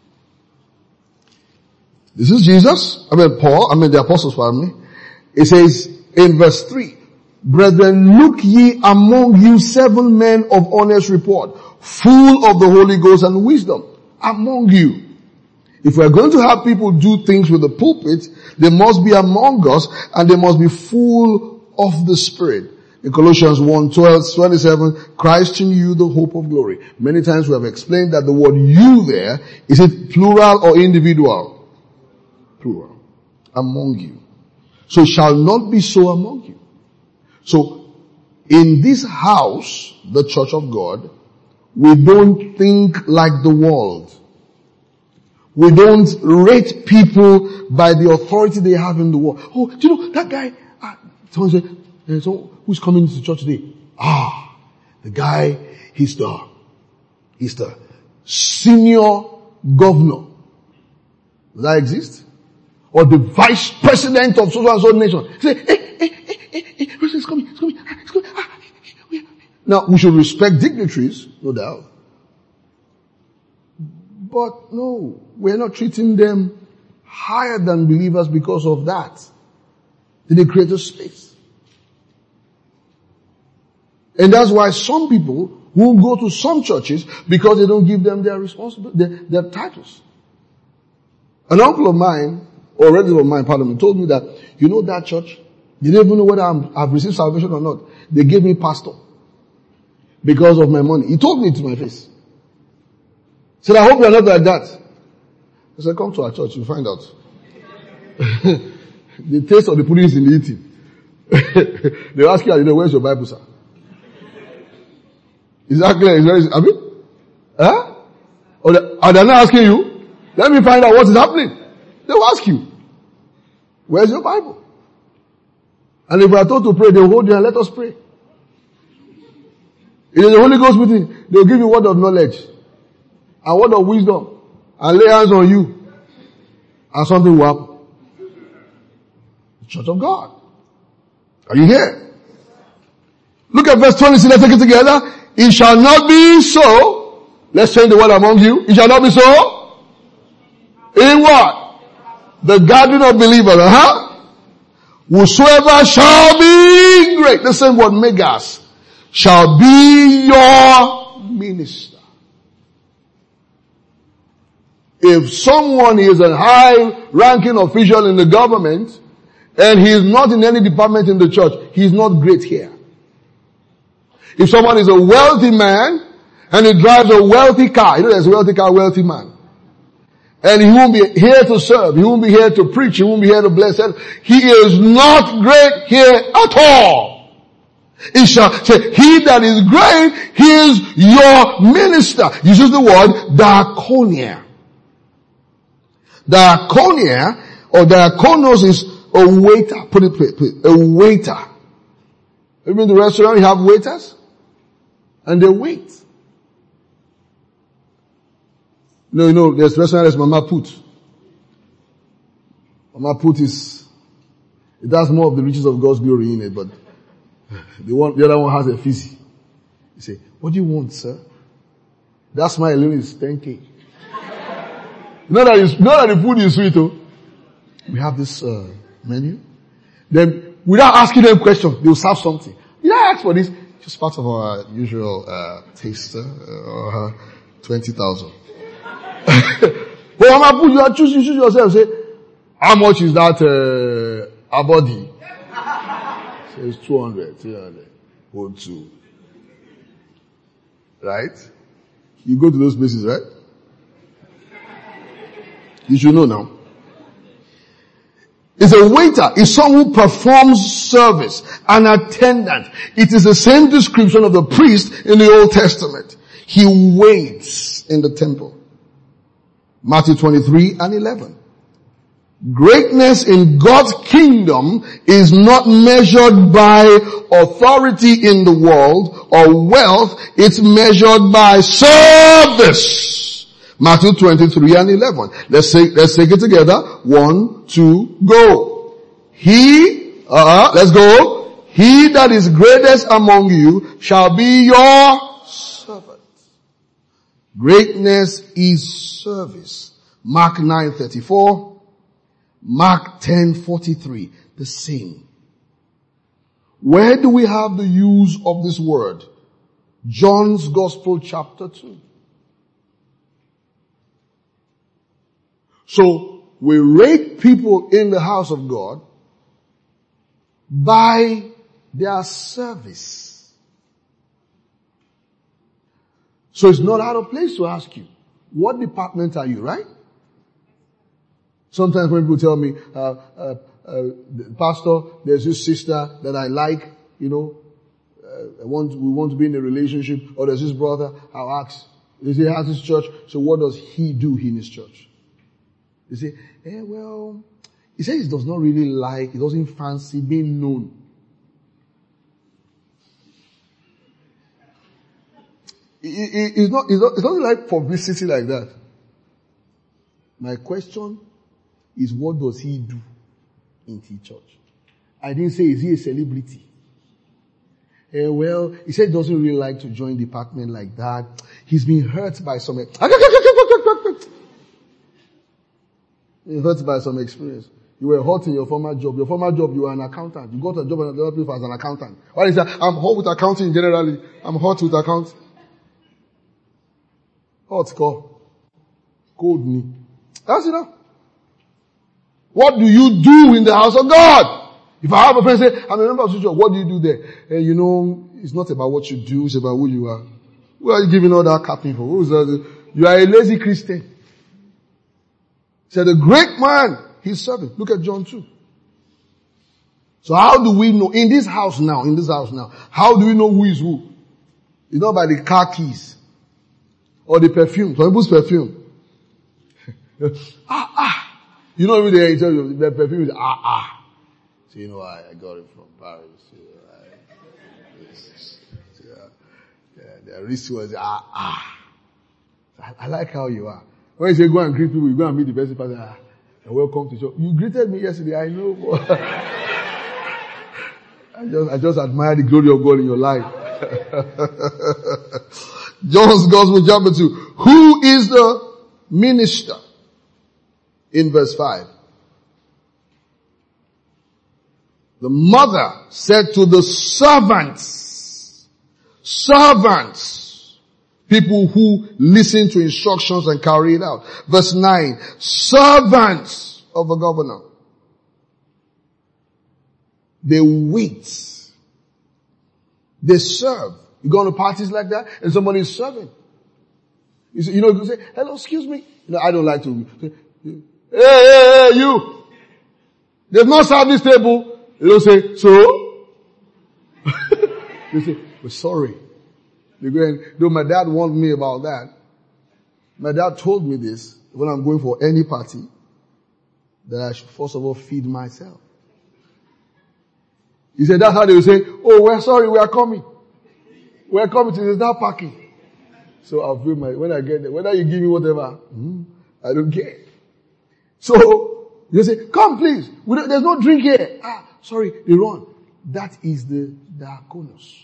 This is Jesus. I mean Paul. I mean the apostles' family. It says in verse three, brethren, look ye among you seven men of honest report, full of the Holy Ghost and wisdom. Among you. If we are going to have people do things with the pulpit, they must be among us and they must be full of the Spirit. In Colossians one, twelve, twenty-seven, Christ in you, the hope of glory. Many times we have explained that the word you there, is it plural or individual? Plural. Among you. So it shall not be so among you. So in this house, the church of God, we don't think like the world. We don't rate people by the authority they have in the world. Oh, do you know that guy? Uh, someone said, uh, so who's coming to church today? Ah, the guy, he's the, he's the senior governor. Does that exist? Or the vice president of so and so nation. Say, hey, hey, hey, hey, hey, it's coming, it's coming, it's coming. Ah, now, we should respect dignitaries, no doubt. But no, we're not treating them higher than believers because of that. Did they create a space? And that's why some people won't go to some churches because they don't give them their responsibility, their, their titles. An uncle of mine, or a relative of mine, pardon me, told me that, you know that church, they didn't even know whether I'm, I've received salvation or not. They gave me pastor because of my money. He told me to my face. He said, I hope you're not like that. I said, come to our church, you'll find out. The taste of the pudding is in the eating. They ask you, you know, where's your Bible, sir? Is that clear? Is that, I mean, huh? Or they, are they not asking you? Let me find out what is happening. They will ask you, where's your Bible? And if we are told to pray, they will hold you and let us pray. It is the Holy Ghost meeting. They will give you word of knowledge and word of wisdom and lay hands on you and something will happen. The church of God. Are you here? Look at verse twenty-six. Let's take it together. It shall not be so. Let's change the word among you. It shall not be so. In what? The gathering of believers. Uh-huh. Whosoever shall be great. The same word, megas. Shall be your minister. If someone is a high ranking official in the government and he is not in any department in the church, he is not great here. If someone is a wealthy man and he drives a wealthy car, you know there's a wealthy car, wealthy man. And he won't be here to serve, he won't be here to preach, he won't be here to bless it. He is not great here at all. It shall say, he that is great, he is your minister. Uses the word diaconia. Diaconia or diakonos is a waiter. Put it, put it, a waiter. You mean the restaurant, you have waiters? And they wait. No, you know, there's a restaurant, there's Mama Put. Mama Put is, it has more of the riches of God's glory in it, but the one, the other one has a fizzy. You say, what do you want, sir? That smile alone is ten K. Not that, it's, not that the food is sweet, oh. We have this, uh, menu. Then, without asking them questions, they will serve something. Did I ask for this? Just part of our usual, uh, taste, uh, uh twenty thousand. But when I put you, choose, you choose yourself, say, how much is that, uh, a body? Say, it's two hundred, three hundred, or two. Right? You go to those places, right? You should know now. It's a waiter. It's someone who performs service. An attendant. It is the same description of the priest in the Old Testament. He waits in the temple. Matthew twenty-three and eleven. Greatness in God's kingdom is not measured by authority in the world or wealth. It's measured by service. Matthew twenty-three and eleven. Let's say, let's take it together. One, two, go. He, uh, let's go. He that is greatest among you shall be your servant. Greatness is service. Mark nine thirty-four. Mark ten forty-three. The same. Where do we have the use of this word? John's Gospel chapter two. So, we rate people in the house of God by their service. So it's not out of place to ask you, what department are you, right? Sometimes when people tell me, uh, uh, uh, Pastor, there's this sister that I like, you know, uh, I want, we want to be in a relationship, or there's this brother, I'll ask, they say, he has his church, so what does he do in his church? They say, eh, well, he says he does not really like, he doesn't fancy being known. It, it, it's not, it's not, it's not like publicity like that. My question is, what does he do in the church? I didn't say, is he a celebrity? Eh, well, he said he doesn't really like to join department like that. He's been hurt by some, You're hurt by some experience. You were hurt in your former job. Your former job, you were an accountant. You got a job in another place as an accountant. What is that? I'm hot with accounting generally. I'm hot with accounting. Hot call. Cold me. That's enough. What do you do in the house of God? If I have a friend say, I'm a member of the church, what do you do there? And you know, it's not about what you do, it's about who you are. Who are you giving all that capping for? Who's that? You are a lazy Christian. Said the great man, he's serving. Look at John two. So how do we know, in this house now, in this house now, how do we know who is who? It's not by the car keys. Or the perfume. Some people's perfume. ah, ah. You know, every day I tell you, the perfume is ah, ah. So you know, I, I got it from Paris. You know, I, it's, yeah, yeah, the wristwatch, ah, ah. I, I like how you are. When you say go and greet people, you go and meet the person, person ah, and welcome to church. You greeted me yesterday, I know. I just, I just admire the glory of God in your life. John's Gospel chapter two. Who is the minister? In verse five. The mother said to the servants, servants, people who listen to instructions and carry it out. Verse nine, servants of the governor. They wait. They serve. You go to parties like that and somebody is serving. You, say, you know, you say, hello, excuse me. You know, I don't like to say, hey, hey, hey, you. They've not served this table. They don't say, so? They say, we're sorry. They go and, though my dad warned me about that. My dad told me this when I'm going for any party, that I should first of all feed myself. He said that's how they will say, oh, we're sorry, we are coming. We're coming to the start parking. So I'll feel my, when I get there, whether you give me whatever, mm, I don't care. So, you say, come please, we don't, there's no drink here. Ah, sorry, they run. That is the diakonos.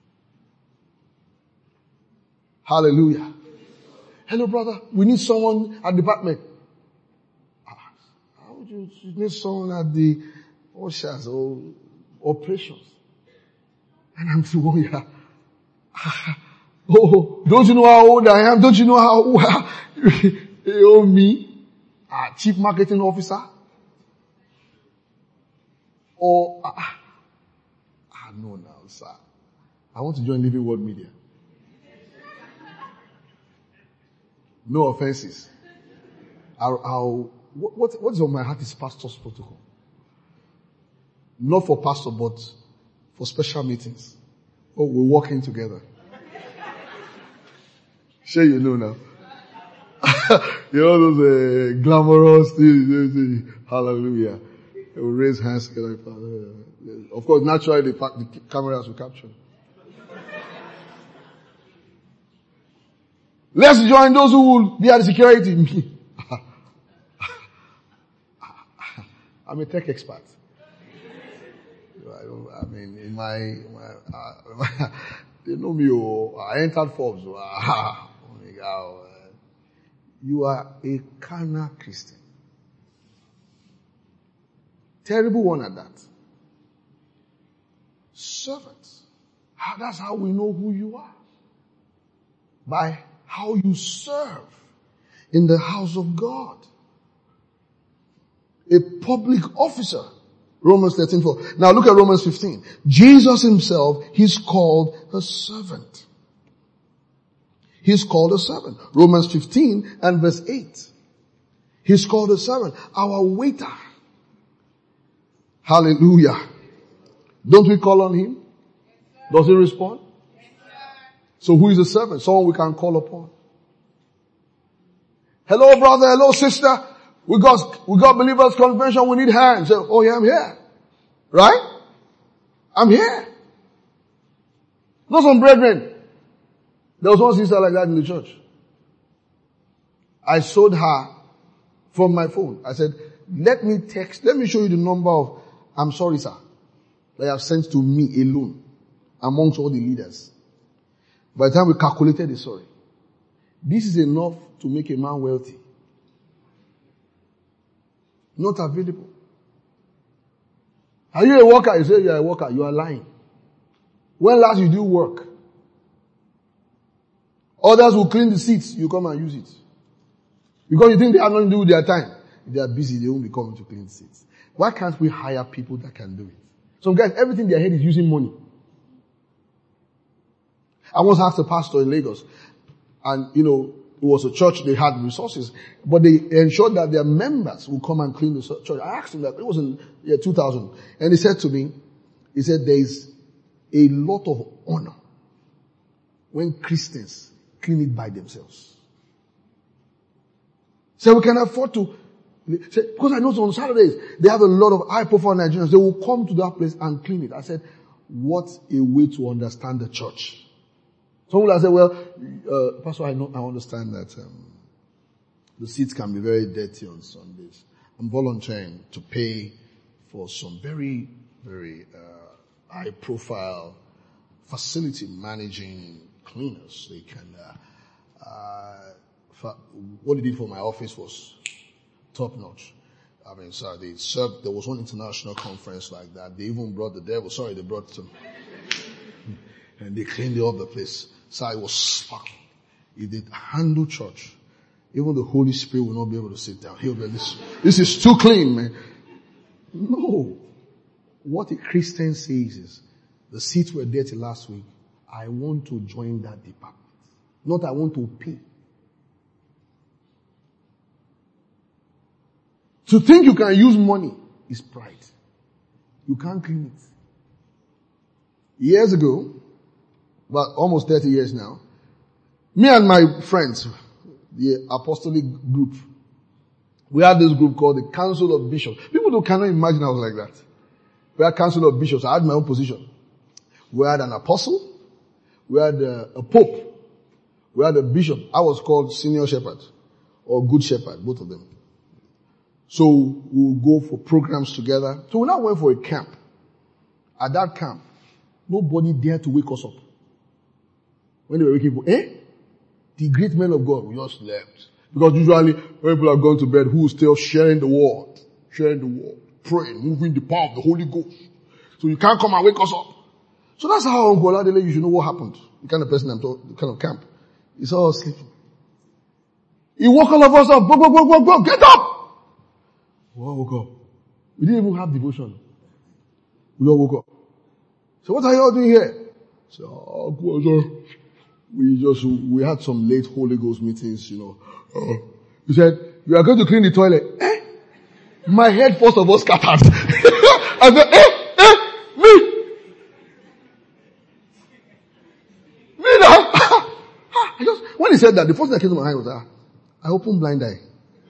Hallelujah. Hello brother, we need someone at the department. Ah, how would you, you need someone at the ushers or operations? And I'm the one here. Oh, don't you know how old I am? Don't you know how old oh, me? Ah, chief marketing officer? Or, ah, ah, no now, sir. I want to join Living Word Media. No offenses. I'll, I'll, what, what is on my heart is pastor's protocol. Not for pastor, but for special meetings. Oh, we're working together. Sure you know now. You know those uh, glamorous things. Hallelujah. We will raise hands together. Of course, naturally the, the cameras will capture. Let's join those who will be at the security. Me. I'm a tech expert. I, don't, I mean, in my, my, uh, they know me. Oh, I entered Forbes. Oh, my God. You are a carnal Christian. Terrible one at that. Servants. How, that's how we know who you are. By how you serve in the house of God. A public officer. Romans thirteen four. Now look at Romans fifteen. Jesus himself, he's called a servant. He's called a servant. Romans fifteen and verse eight. He's called a servant. Our waiter. Hallelujah. Don't we call on him? Does he respond? So who is a servant? Someone we can call upon. Hello brother, hello sister. We got, we got believers convention, we need hands. So, oh yeah, I'm here. Right? I'm here. Not some brethren. There was one sister like that in the church. I showed her from my phone. I said, let me text, let me show you the number of, I'm sorry sir, that you have sent to me alone amongst all the leaders. By the time we calculated the sorry, this is enough to make a man wealthy. Not available. Are you a worker? You say you are a worker. You are lying. When last you do work? Others will clean the seats. You come and use it. Because you think they have nothing to do with their time. If they are busy, they won't be coming to clean the seats. Why can't we hire people that can do it? Some guys, everything their head is using money. I once asked a pastor in Lagos, and you know, it was a church, they had resources, but they ensured that their members would come and clean the church. I asked him that, it was in year two thousand, and he said to me, he said there is a lot of honor when Christians clean it by themselves. So we can afford to, because I know on Saturdays, they have a lot of high profile Nigerians, they will come to that place and clean it. I said, what a way to understand the church. Some will say, well, uh, Pastor, I know, I understand that, um, the seats can be very dirty on Sundays. I'm volunteering to pay for some very, very, uh, high profile facility managing cleaners. They can, uh, uh, for, what they did for my office was top notch. I mean, sorry, they served, there was one international conference like that. They even brought the devil, sorry, they brought some, and they cleaned up the place. So it was sparkling. If they handle church, even the Holy Spirit will not be able to sit down. He'll be like, this, this is too clean, man. No. What a Christian says is, the seats were dirty last week. I want to join that department. Not I want to pay. To think you can use money is pride. You can't clean it. Years ago, about almost thirty years now, me and my friends, the apostolic group, we had this group called the Council of Bishops. People don't cannot imagine I was like that. We had Council of Bishops. I had my own position. We had an apostle. We had a, a pope. We had a bishop. I was called senior shepherd or good shepherd, both of them. So we'll go for programs together. So we now went for a camp. At that camp, nobody dared to wake us up. When they were waking up, eh? The great men of God, we just slept. Because usually, when people have gone to bed, who is still sharing the word? Sharing the word. Praying, moving the power of the Holy Ghost. So you can't come and wake us up. So that's how Uncle Oladele, you should know what happened. The kind of person I'm talking, the kind of camp. He saw us sleeping. He woke all of us up. Go, go, go, go, go, get up! We all woke up. We didn't even have devotion. We all woke up. So what are you all doing here? So, oh, go, sir. We just, we had some late Holy Ghost meetings, you know. Uh, he said, you are going to clean the toilet. Eh? My head first of all scattered. I said, eh? Eh? Me? Me now? I just, when he said that, the first thing that came to my mind was, ah, I opened blind eye.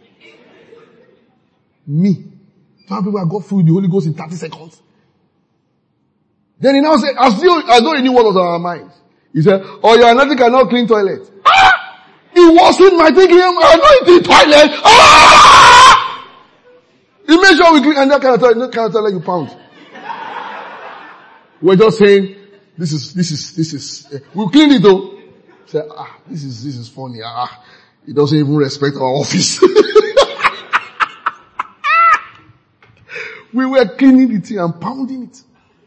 Me. Some people I got through the Holy Ghost in thirty seconds. Then he now said, I still, I don't know what was on our minds. He said, oh, your anointing cannot clean toilet. Ah! It wasn't my thinking, anointing toilet. Ah! He made sure we clean, and that kind of toilet, that kind of toilet you pound. We're just saying, this is, this is, this is, uh, we'll clean it though. Say, ah, this is, this is funny. Ah, he doesn't even respect our office. We were cleaning the thing and pounding it.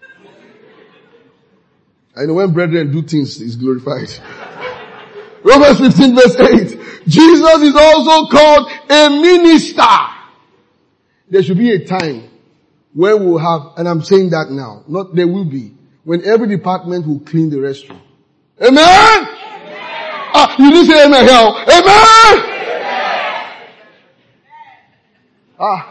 I know when brethren do things, it's glorified. Romans fifteen verse eight. Jesus is also called a minister. There should be a time when we'll have, and I'm saying that now, not there will be, when every department will clean the restroom. Amen? Amen. Ah, you didn't say amen here. Amen? Amen. Ah.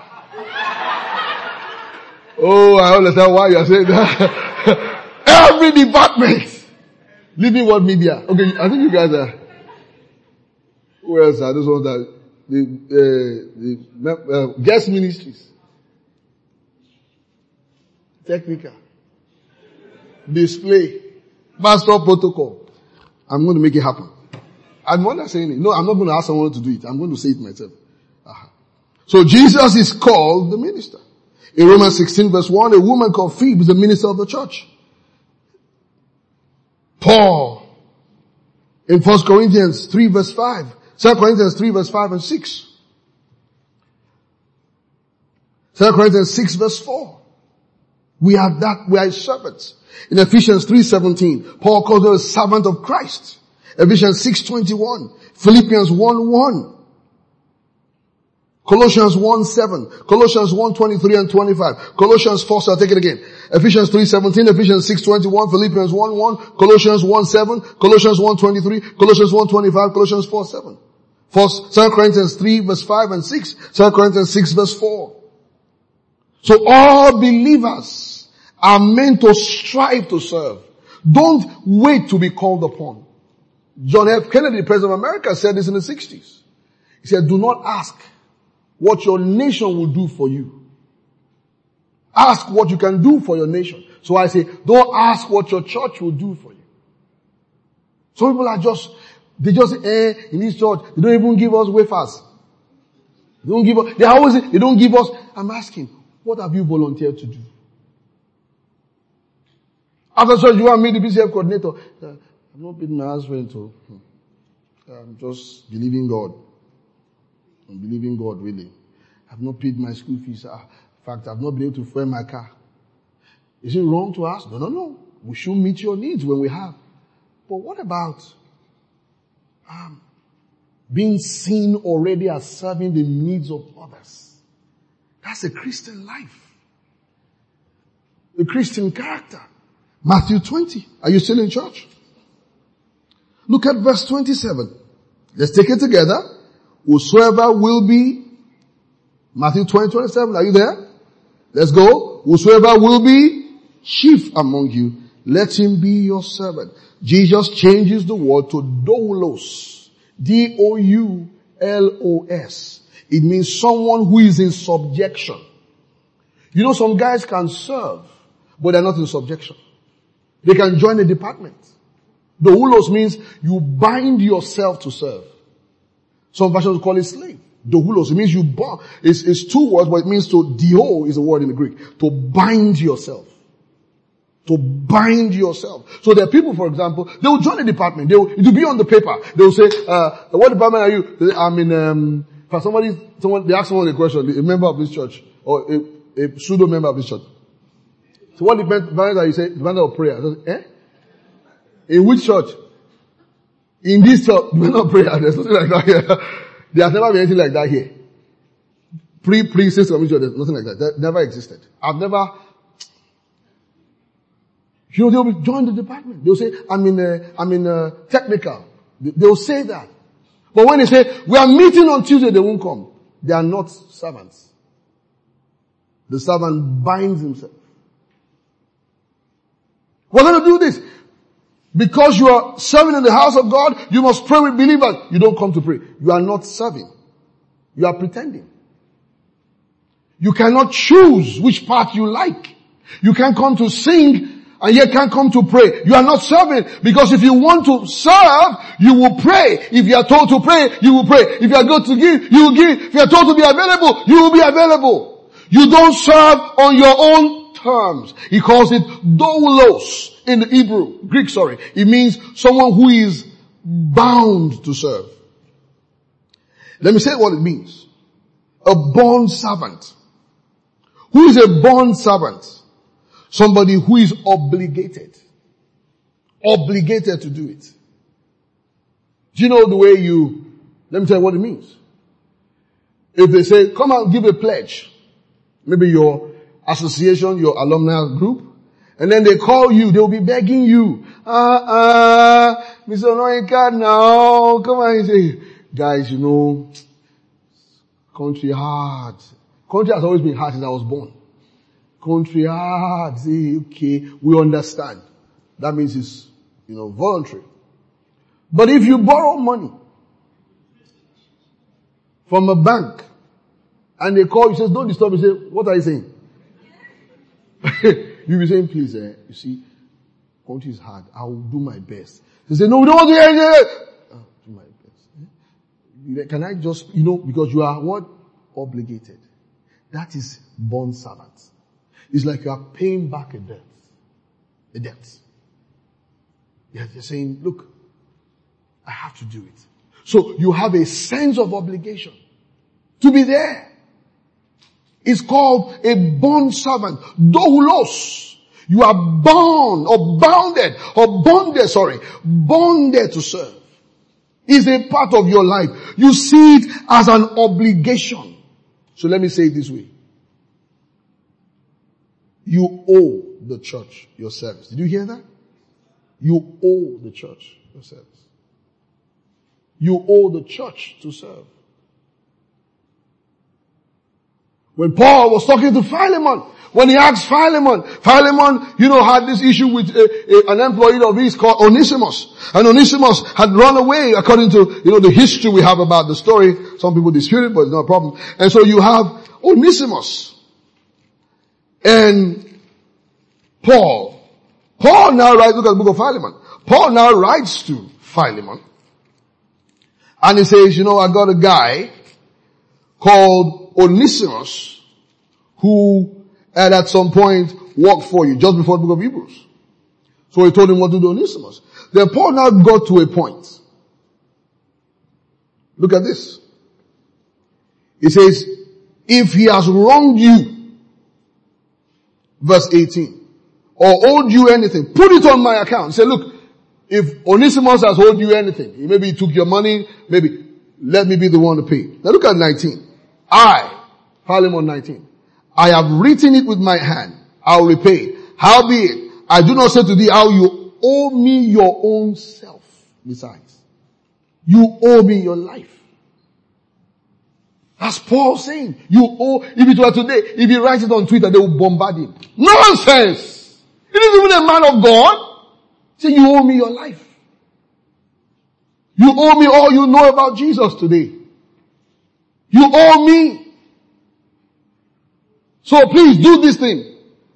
Oh, I understand why you are saying that. Every department. Living Word Media. Okay, I think you guys are. Who else are those ones that the uh, the uh, guest ministries, technical, display, pastor protocol. I'm going to make it happen. I'm not saying it. No, I'm not going to ask someone to do it. I'm going to say it myself. Uh-huh. So Jesus is called the minister. In Romans sixteen verse one, a woman called Phoebe is the minister of the church. Paul, in First Corinthians three verse five, Second Corinthians three verse five and six. Second Corinthians six verse four. We are that, we are his servants. In Ephesians three seventeen, Paul calls us a servant of Christ. Ephesians six twenty-one, Philippians one one. Colossians one seven, Colossians one twenty-three and twenty-five, Colossians four, so I'll take it again. Ephesians three seventeen, Ephesians six twenty-one, Philippians one one, Colossians one seven, Colossians one twenty-three, Colossians one twenty-five, Colossians four seven. First, Second Corinthians three verse five and six, Second Corinthians six verse four. So all believers are meant to strive to serve. Don't wait to be called upon. John F. Kennedy, the President of America, said this in the sixties. He said, do not ask what your nation will do for you. Ask what you can do for your nation. So I say, don't ask what your church will do for you. Some people are just, they just say, eh, in this church, they don't even give us wafers. They don't give us, they always say, they don't give us. I'm asking, what have you volunteered to do? After church, you want me, the B C F coordinator. Uh, I'm not paying my husband to, I'm just believing God. I'm believing God, really. I've not paid my school fees. Uh, in fact, I've not been able to fuel my car. Is it wrong to ask? No, no, no. We should meet your needs when we have. But what about um, being seen already as serving the needs of others? That's a Christian life. A Christian character. Matthew twenty. Are you still in church? Look at verse twenty-seven. Let's take it together. Whosoever will be, Matthew twenty, twenty-seven, are you there? Let's go. Whosoever will be chief among you, let him be your servant. Jesus changes the word to doulos. D O U L O S. It means someone who is in subjection. You know, some guys can serve, but they're not in subjection. They can join a department. Doulos means you bind yourself to serve. Some versions call it slave. Doulos, it means you bind. It's, it's two words, but it means to, dio is a word in the Greek. To bind yourself. To bind yourself. So there are people, for example, they will join a department. They will, it will be on the paper. They will say, uh, what department are you? They say, I'm in, um, for somebody, someone, they ask someone a question, a member of this church, or a, a pseudo member of this church. So what department are you? Say, department of prayer. Say, eh? In which church? In this church, department of prayer. There's nothing like that here. There has never been anything like that here. Pre, pre, since commission, there's nothing like that. That never existed. I've never, you know, they'll join the department. They'll say, I'm in, uh, I'm in, uh, technical. They'll say that. But when they say, we are meeting on Tuesday, they won't come. They are not servants. The servant binds himself. We're going to do this. Because you are serving in the house of God, you must pray with believers. You don't come to pray. You are not serving. You are pretending. You cannot choose which part you like. You can't come to sing and yet can't come to pray. You are not serving, because if you want to serve, you will pray. If you are told to pray, you will pray. If you are going to give, you will give. If you are told to be available, you will be available. You don't serve on your own terms. He calls it doulos in the Hebrew, Greek, sorry. It means someone who is bound to serve. Let me say what it means. A bond servant. Who is a bond servant? Somebody who is obligated. Obligated to do it. Do you know the way you, let me tell you what it means. If they say, come and give a pledge, maybe your association, your alumni group, and then they call you, they'll be begging you, uh, uh, Mister Noika, now, come on and say, guys, you know, country hard. Country has always been hard since I was born. Country hard. Say, okay, we understand. That means it's, you know, voluntary. But if you borrow money from a bank and they call you, says, don't disturb me, say, what are you saying? You'll be saying, please, eh, you see, country is hard. I will do my best. They say, no, we don't want to hear it. I'll do my best. Can I just, you know, because you are what? Obligated. That is bond servant. It's like you are paying back a debt. A debt. You're saying, look, I have to do it. So you have a sense of obligation to be there. It's called a bond servant. Doulos. You are bound or bounded or bonded, sorry, bonded to serve. It's a part of your life. You see it as an obligation. So let me say it this way. You owe the church your service. Did you hear that? You owe the church your service. You owe the church to serve. When Paul was talking to Philemon, when he asked Philemon, Philemon, you know, had this issue with a, a, an employee of his called Onesimus. And Onesimus had run away according to, you know, the history we have about the story. Some people dispute it, but it's not a problem. And so you have Onesimus and Paul. Paul now writes, look at the book of Philemon. Paul now writes to Philemon. And he says, you know, I got a guy called Onesimus who had at some point worked for you just before the book of Hebrews. So he told him what to do to Onesimus. Then Paul now got to a point. Look at this. He says, if he has wronged you, verse eighteen, or owed you anything, put it on my account. He said, look, if Onesimus has owed you anything, maybe he took your money, maybe let me be the one to pay. Now look at nineteen. I, Philemon nineteen, I have written it with my hand. I'll repay. Howbeit, I do not say to thee how you owe me your own self. Besides, you owe me your life. That's Paul saying. You owe, if it were today, if he writes it on Twitter, they will bombard him. Nonsense! It is even a man of God. Say, you owe me your life. You owe me all you know about Jesus today. You owe me. So please do this thing.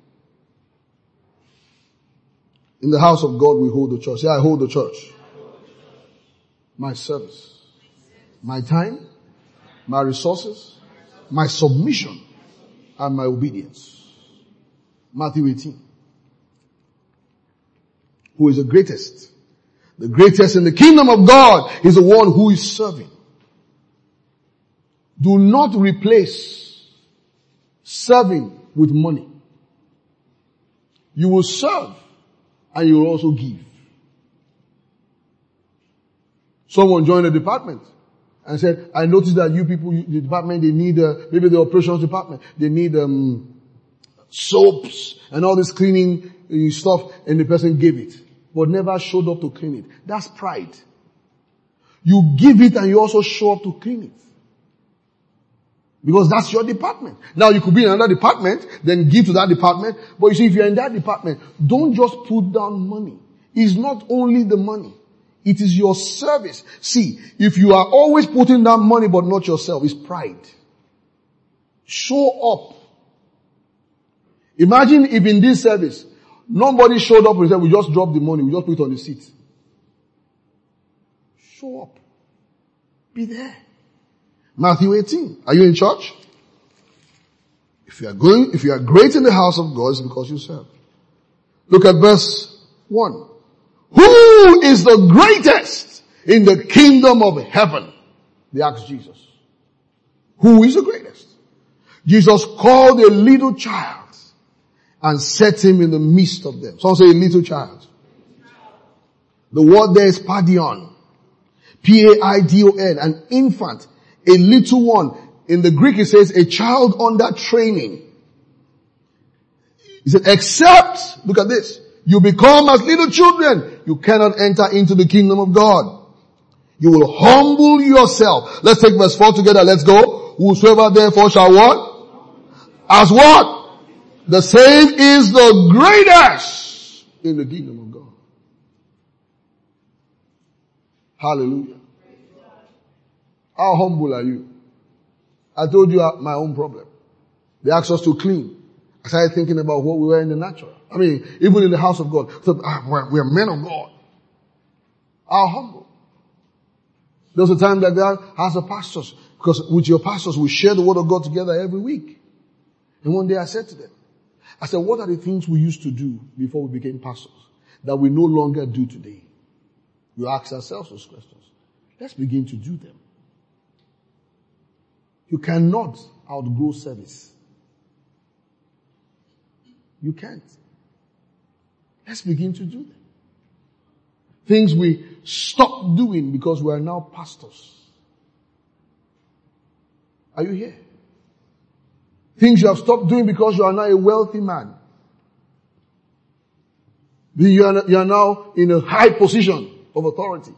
In the house of God we hold the church. Say, I hold the church. My service. My time. My resources. My submission. And my obedience. Matthew eighteen. Who is the greatest? The greatest in the kingdom of God is the one who is serving. Do not replace serving with money. You will serve and you will also give. Someone joined the department and said, I noticed that you people, the department, they need, uh, maybe the operations department, they need um, soaps and all this cleaning stuff, and the person gave it, but never showed up to clean it. That's pride. You give it and you also show up to clean it. Because that's your department. Now you could be in another department, then give to that department. But you see, if you're in that department, don't just put down money. It's not only the money. It is your service. See, if you are always putting down money but not yourself, it's pride. Show up. Imagine if in this service, nobody showed up and said, we just dropped the money, we just put it on the seat. Show up. Be there. Matthew eighteen. Are you in church? If you are going, if you are great in the house of God, it's because you serve. Look at verse one. Who is the greatest in the kingdom of heaven? They asked Jesus. Who is the greatest? Jesus called a little child and set him in the midst of them. Someone say a little child. The word there is paidion. P A I D O N, an infant, a little one. In the Greek it says a child under training. He said, except, look at this, you become as little children, you cannot enter into the kingdom of God. You will humble yourself. Let's take verse four together. Let's go. Whosoever therefore shall what? As what? The same is the greatest in the kingdom of God. Hallelujah. How humble are you? I told you my own problem. They asked us to clean. I started thinking about what we were in the natural. I mean, even in the house of God. So, ah, we're, we're men of God. How humble. There was a time that God asked the pastors, because with your pastors we share the word of God together every week. And one day I said to them, I said, what are the things we used to do before we became pastors that we no longer do today? We ask ourselves those questions. Let's begin to do them. You cannot outgrow service. You can't. Let's begin to do them. Things we stopped doing because we are now pastors. Are you here? Things you have stopped doing because you are now a wealthy man. You are, you are now in a high position of authority.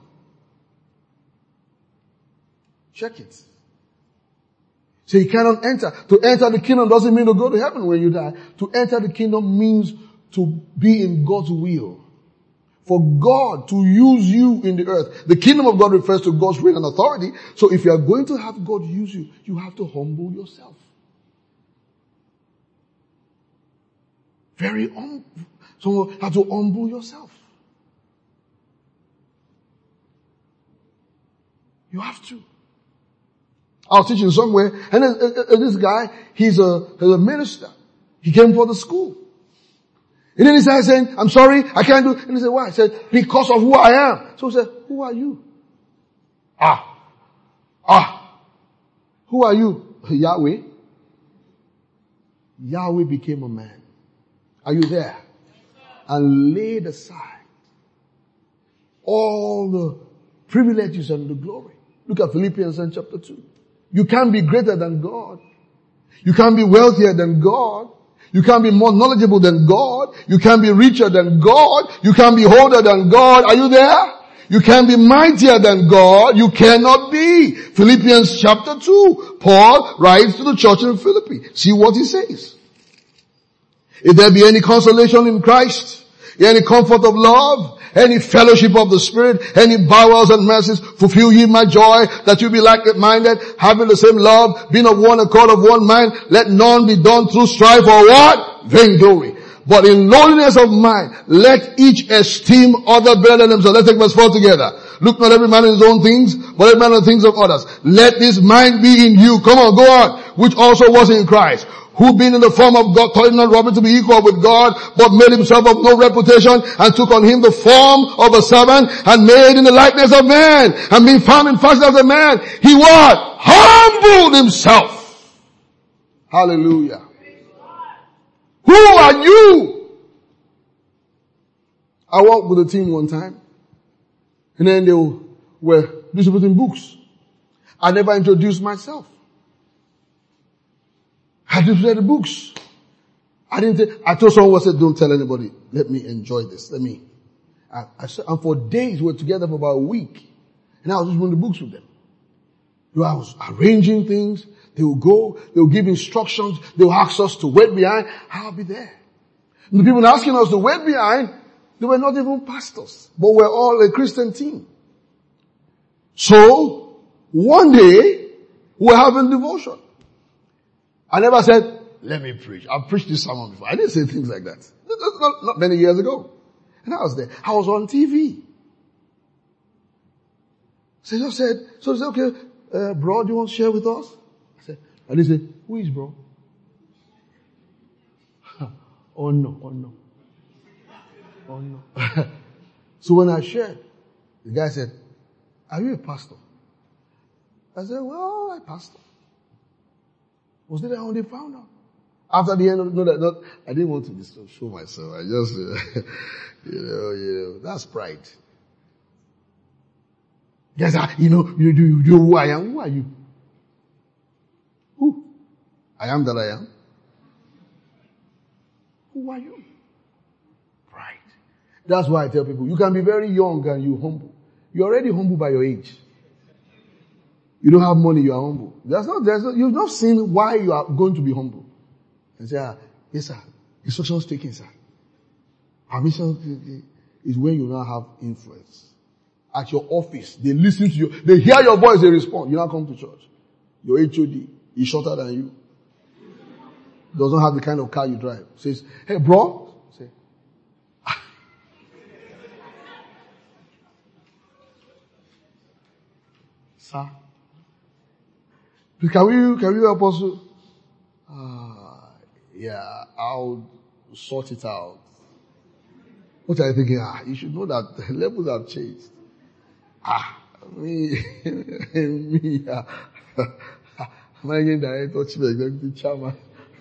Check it. So you cannot enter. To enter the kingdom doesn't mean to go to heaven when you die. To enter the kingdom means to be in God's will. For God to use you in the earth. The kingdom of God refers to God's reign and authority. So if you are going to have God use you, you have to humble yourself. Very humble. So you have to humble yourself. You have to. I was teaching somewhere, and this guy, he's a, he's a minister. He came for the school. And then he started saying, I'm sorry, I can't do it. And he said, why? I said, because of who I am. So he said, who are you? Ah. Ah. Who are you? Yahweh. Yahweh became a man. Are you there? And laid aside all the privileges and the glory. Look at Philippians chapter two. You can't be greater than God. You can't be wealthier than God. You can't be more knowledgeable than God. You can't be richer than God. You can't be older than God. Are you there? You can't be mightier than God. You cannot be. Philippians chapter two. Paul writes to the church in Philippi. See what he says. If there be any consolation in Christ, any comfort of love, any fellowship of the Spirit, any bowels and mercies, fulfill ye my joy, that you be like-minded, having the same love, being of one accord, of one mind. Let none be done through strife or what? Vainglory. But in lowliness of mind, let each esteem other better than themselves. Let's take verse four together. Look not every man in his own things, but every man on the things of others. Let this mind be in you. Come on, go on. Which also was in Christ, who being in the form of God, thought it not robbery to be equal with God, but made himself of no reputation, and took on him the form of a servant, and made in the likeness of man, and being found in fashion as a man, he what? Humbled himself. Hallelujah. Who are you? I walked with a team one time, and then they were distributing books. I never introduced myself. I distributed the books. I didn't say, I told someone, I said, don't tell anybody. Let me enjoy this. Let me. I, I said, and for days, we were together for about a week. And I was just reading the books with them. I was arranging things. They would go. They would give instructions. They would ask us to wait behind. I'll be there. And the people asking us to wait behind, they were not even pastors, but we're all a Christian team. So, one day, we're having devotion. I never said, let me preach. I've preached this sermon before. I didn't say things like that. Not, not many years ago. And I was there. I was on T V. So he just said, so he said, okay, uh, bro, do you want to share with us? I said, and he said, who is bro? oh no, oh no. Oh no. So when I shared, the guy said, are you a pastor? I said, well, I pastor. Was it that when they found out? After the end of no, that, not, I didn't want to show myself. I just, uh, you know, you know, that's pride. Yes, I, you know, you do, you know who I am. Who are you? Who? I am that I am. Who are you? Pride. That's why I tell people, you can be very young and you humble. You're already humble by your age. You don't have money, you are humble. There's not, there's not, you've not seen why you are going to be humble. And say, ah, yes sir, instructions taken sir. Permission is when you now have influence. At your office, they listen to you, they hear your voice, they respond. You now come to church. Your H O D is shorter than you. Doesn't have the kind of car you drive. Says, hey bro, say, ah. Sir, can we, can we help us? Ah, yeah, I'll sort it out. What are you thinking? Ah, you should know that the levels have changed. Ah, me, me, ah, managing director, chief executive chairman.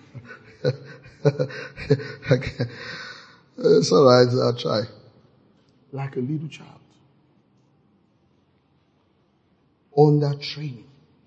Okay. It's alright, I'll try. Like a little child. Under training.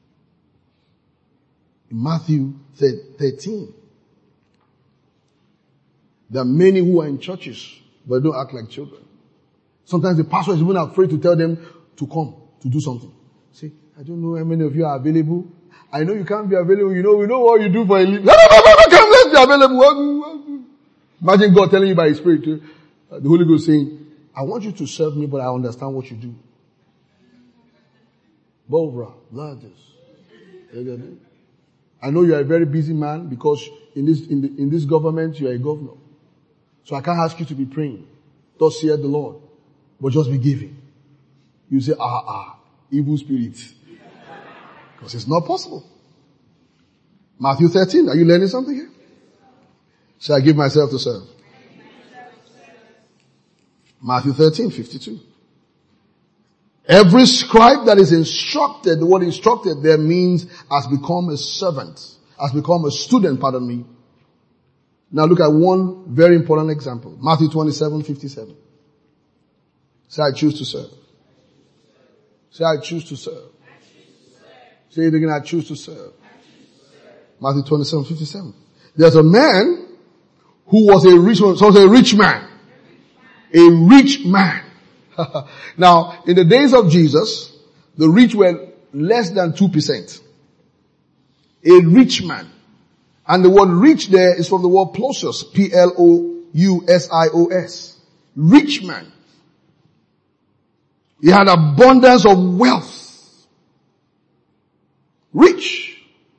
In Matthew thirteen, there are many who are in churches, but don't act like children. Sometimes the pastor is even afraid to tell them to come, to do something. Say, I don't know how many of you are available. I know you can't be available. You know, we know what you do for a living. No, no, no, no, come, let's be available. Imagine God telling you by His Spirit, uh, the Holy Ghost saying, I want you to serve me, but I understand what you do. Bovra, largest. I know you are a very busy man because in this, in, the, in this government you are a governor. So I can't ask you to be praying. Thus saith the Lord. But just be giving. You say, ah, ah, evil spirits. Because it's not possible. Matthew thirteen, are you learning something here? Shall I give myself to serve? Matthew thirteen, fifty-two. Every scribe that is instructed, the word instructed there means has become a servant, has become a student, pardon me. Now look at one very important example. Matthew twenty-seven, fifty-seven. Say, I choose to serve. Say, I choose to serve. Say it again, I choose to serve. Matthew twenty-seven, fifty-seven. There's a man who was a rich man, so was a rich man. A rich man. Now, in the days of Jesus, the rich were less than two percent. A rich man. And the word rich there is from the word plosios. P L O U S I O S. Rich man. He had abundance of wealth. Rich.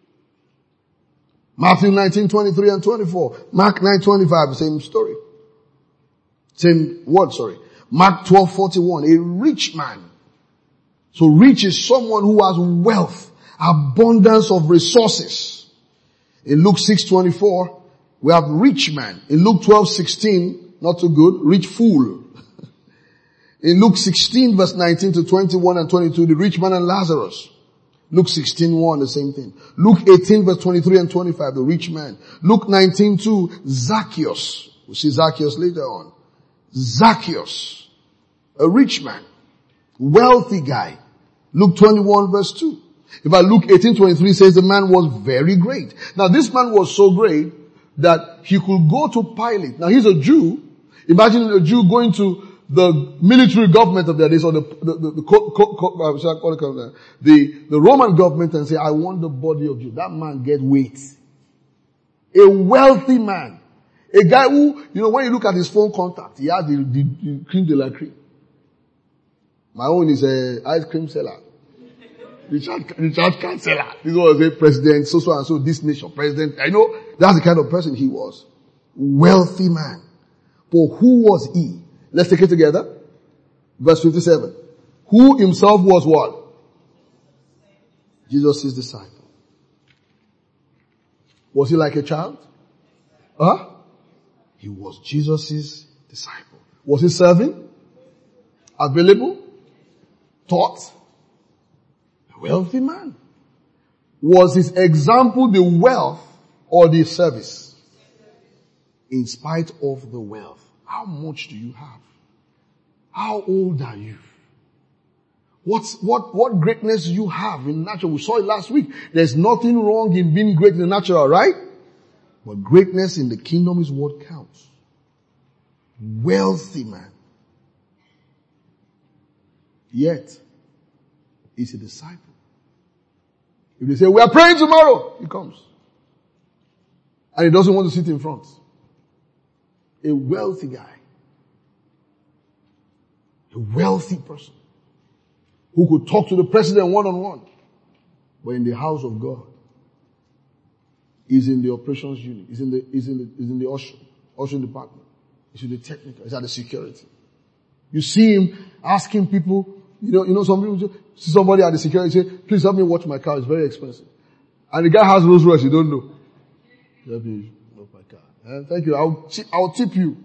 Matthew nineteen, twenty-three and twenty-four. Mark nine, twenty-five, same story. Same word, sorry. Mark twelve, forty-one. A rich man. So rich is someone who has wealth, abundance of resources. In Luke six, twenty-four, we have rich man. In Luke twelve, sixteen, not too good, rich fool. In Luke sixteen, verse nineteen to twenty-one and twenty-two, the rich man and Lazarus. Luke sixteen, one, the same thing. Luke eighteen, verse twenty-three and twenty-five, the rich man. Luke nineteen, two, Zacchaeus. We'll see Zacchaeus later on. Zacchaeus, a rich man, wealthy guy. Luke twenty-one, verse two. If I Luke eighteen, twenty-three says the man was very great. Now this man was so great that he could go to Pilate. Now he's a Jew. Imagine a Jew going to the military government of their days, or the the the, the, co, co, co, the the Roman government, and say, I want the body of Jesus. That man get weight. A wealthy man. A guy who, you know, when you look at his phone contact, he has the, the, the cream de la cream. My own is a ice cream seller. Richard, Richard Chancellor. This was a president, so so and so, this nation, president. I know that's the kind of person he was. Wealthy man. But who was he? Let's take it together. Verse fifty-seven. Who himself was what? Jesus' disciple. Was he like a child? Huh? He was Jesus' disciple. Was he serving? Available? Taught? Wealthy man. Was his example the wealth or the service? In spite of the wealth. How much do you have? How old are you? What's, what, what greatness do you have in natural? We saw it last week. There's nothing wrong in being great in the natural, right? But greatness in the kingdom is what counts. Wealthy man. Yet, he's a disciple. If they say, we are praying tomorrow, he comes. And he doesn't want to sit in front. A wealthy guy. A wealthy person. Who could talk to the president one-on-one. But in the house of God, he's in the operations unit. He's in the, he's in the, he's in the usher, ushering department. He's in the technical. He's at the security. You see him asking people, you know, you know, some people see somebody at the security say, please help me watch my car. It's very expensive. And the guy has Rolls Royce. You don't know. Help me watch my car. Eh, thank you. I'll, I'll tip you.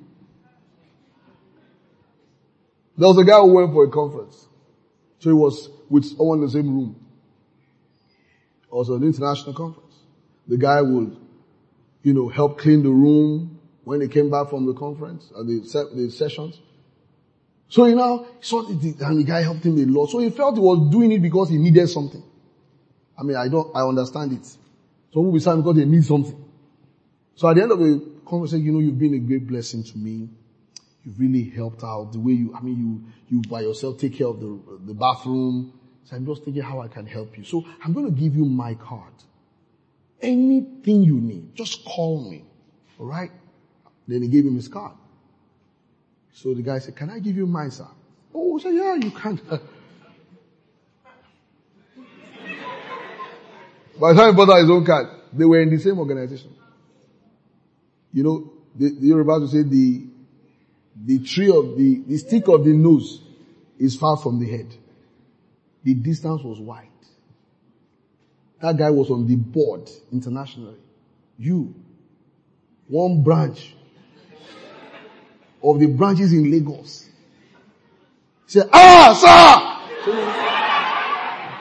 There was a guy who went for a conference. So he was with someone in the same room. It was an international conference. The guy would, you know, help clean the room when they came back from the conference, or the, the sessions. So you know, saw the, and the guy helped him a lot. So he felt he was doing it because he needed something. I mean, I don't, I understand it. Some people will say because they need something. So at the end of the conversation, you know, you've been a great blessing to me. You've really helped out the way you, I mean, you, you by yourself take care of the, the bathroom. So I'm just thinking how I can help you. So I'm going to give you my card. Anything you need, just call me. Alright? Then he gave him his card. So the guy said, can I give you mine, sir? Oh, so yeah, you can. By the time he bought out his own card, they were in the same organization. You know, the, the Yoruba to say the, the tree of the, the stick of the nose is far from the head. The distance was wide. That guy was on the board internationally. You, one branch of the branches in Lagos. He said, ah, sir!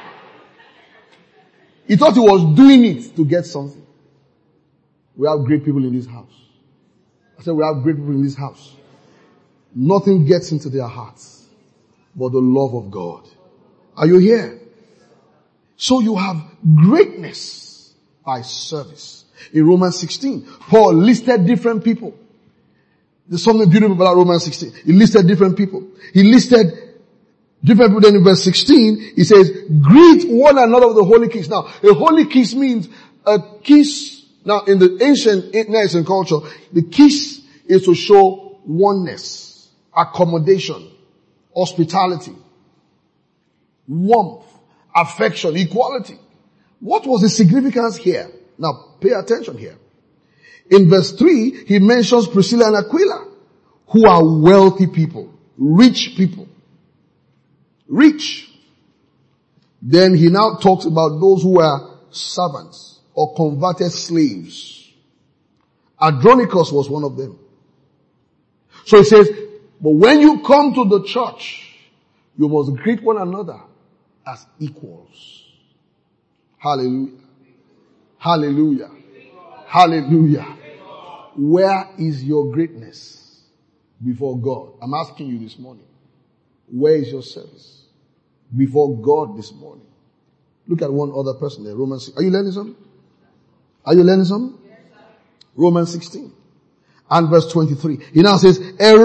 He thought he was doing it to get something. We have great people in this house. I said we have great people in this house. Nothing gets into their hearts but the love of God. Are you here? So you have greatness by service. In Romans sixteen, Paul listed different people. There's something beautiful about Romans sixteen. He listed different people. He listed different people. Then in verse sixteen, he says, greet one another with a holy kiss. Now, a holy kiss means a kiss. Now, in the ancient Near Eastern culture, the kiss is to show oneness, accommodation, hospitality, warmth, affection, equality. What was the significance here? Now, pay attention here. In verse three, he mentions Priscilla and Aquila, who are wealthy people, rich people. Rich. Then he now talks about those who are servants or converted slaves. Andronicus was one of them. So he says, but when you come to the church, you must greet one another as equals. Hallelujah. Hallelujah. Hallelujah. Where is your greatness before God? I'm asking you this morning. Where is your service before God this morning? Look at one other person there. Romans. Are you learning something? Are you learning something? Yes, sir. Romans sixteen and verse twenty-three. He now says,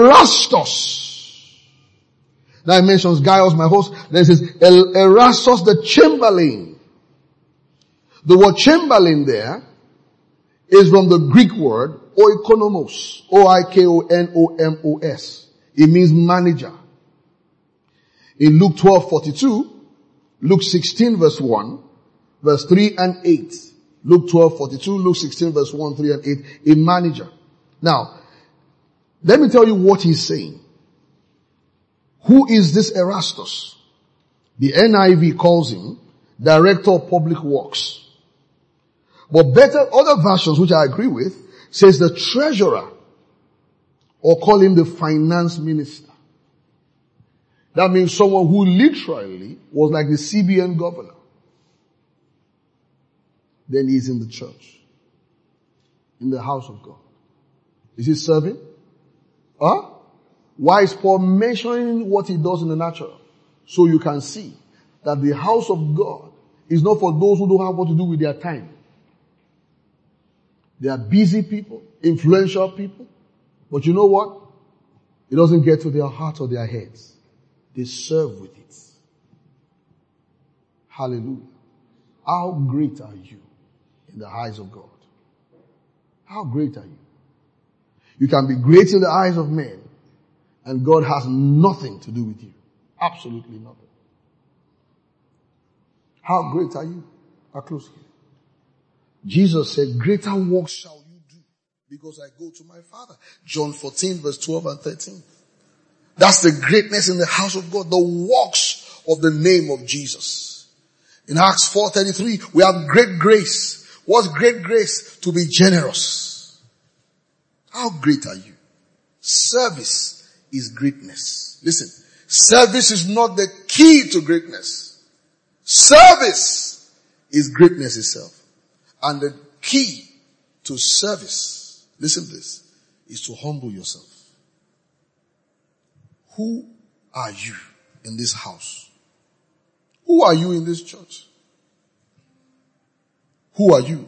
Erastus. Now he mentions Gaius, my host. Then he says, Erastus the Chamberlain. The word Chamberlain there is from the Greek word oikonomos. O I K O N O M O S. It means manager. In Luke twelve forty-two, Luke sixteen verse one, verse three and eight. Luke twelve forty-two, Luke sixteen verse one, three and eight. A manager. Now, let me tell you what he's saying. Who is this Erastus? The N I V calls him Director of Public Works. But better, other versions, which I agree with, says the treasurer, or call him the finance minister. That means someone who literally was like the C B N governor. then he's in the church. In the house of God. Is he serving? Huh? Why is Paul mentioning what he does in the natural? So you can see that the house of God is not for those who don't have what to do with their time. They are busy people, influential people. But you know what? It doesn't get to their hearts or their heads. They serve with it. Hallelujah. How great are you in the eyes of God? How great are you? You can be great in the eyes of men, and God has nothing to do with you. Absolutely nothing. How great are you? How close here. Jesus said, greater works shall you do because I go to my Father. John fourteen verse twelve and thirteen. That's the greatness in the house of God. The works of the name of Jesus. In Acts four thirty-three, we have great grace. What's great grace? To be generous. How great are you? Service is greatness. Listen, service is not the key to greatness. Service is greatness itself. And the key to service, listen to this, is to humble yourself. Who are you in this house? Who are you in this church? Who are you?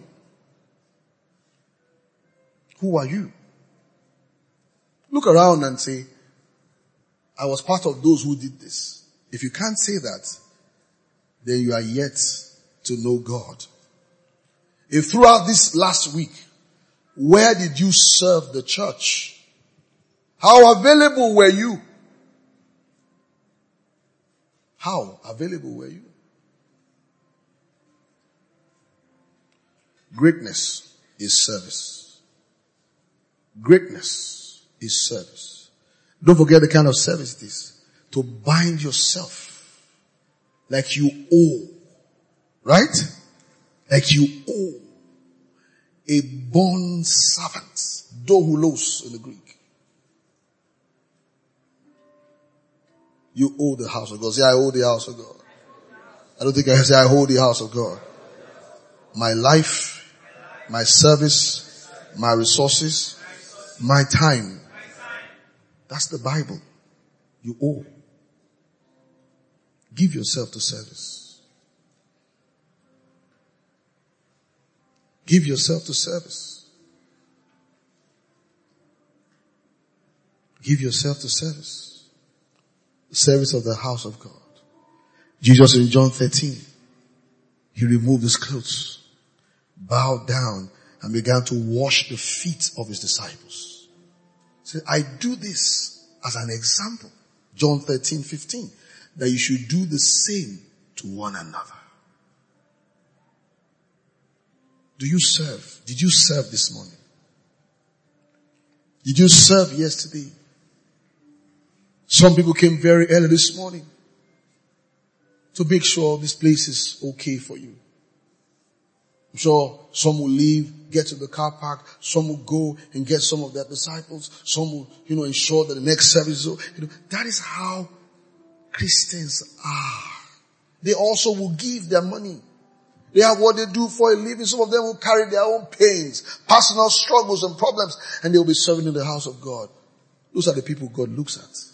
Who are you? Look around and say, I was part of those who did this. If you can't say that, then you are yet to know God. If throughout this last week, where did you serve the church? How available were you? How available were you? Greatness is service. Greatness is service. Don't forget the kind of service it is. To bind yourself like you owe. Right? Like you owe. A bond servant. Doulos in the Greek. You owe the house of God. Say, I owe the house of God. I don't think I can say I hold the house of God. My life, my service, my resources, my time. That's the Bible. You owe. Give yourself to service. Give yourself to service. Give yourself to service. The service of the house of God. Jesus in John thirteen, he removed his clothes, bowed down, and began to wash the feet of his disciples. He said, I do this as an example. John thirteen fifteen, that you should do the same to one another. Do you serve? Did you serve this morning? Did you serve yesterday? Some people came very early this morning to make sure this place is okay for you. I'm sure some will leave, get to the car park. Some will go and get some of their disciples. Some will, you know, ensure that the next service is, you know, that is how Christians are. They also will give their money. They have what they do for a living. Some of them will carry their own pains, personal struggles and problems, and they will be serving in the house of God. Those are the people God looks at.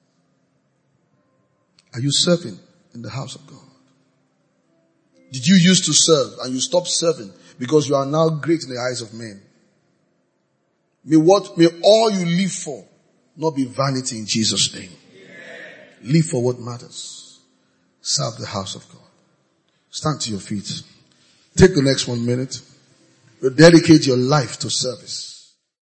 Are you serving in the house of God? Did you used to serve and you stopped serving because you are now great in the eyes of men? May what, may all you live for not be vanity in Jesus' name. Yeah. Live for what matters. Serve the house of God. Stand to your feet. Take the next one minute. Dedicate your life to service.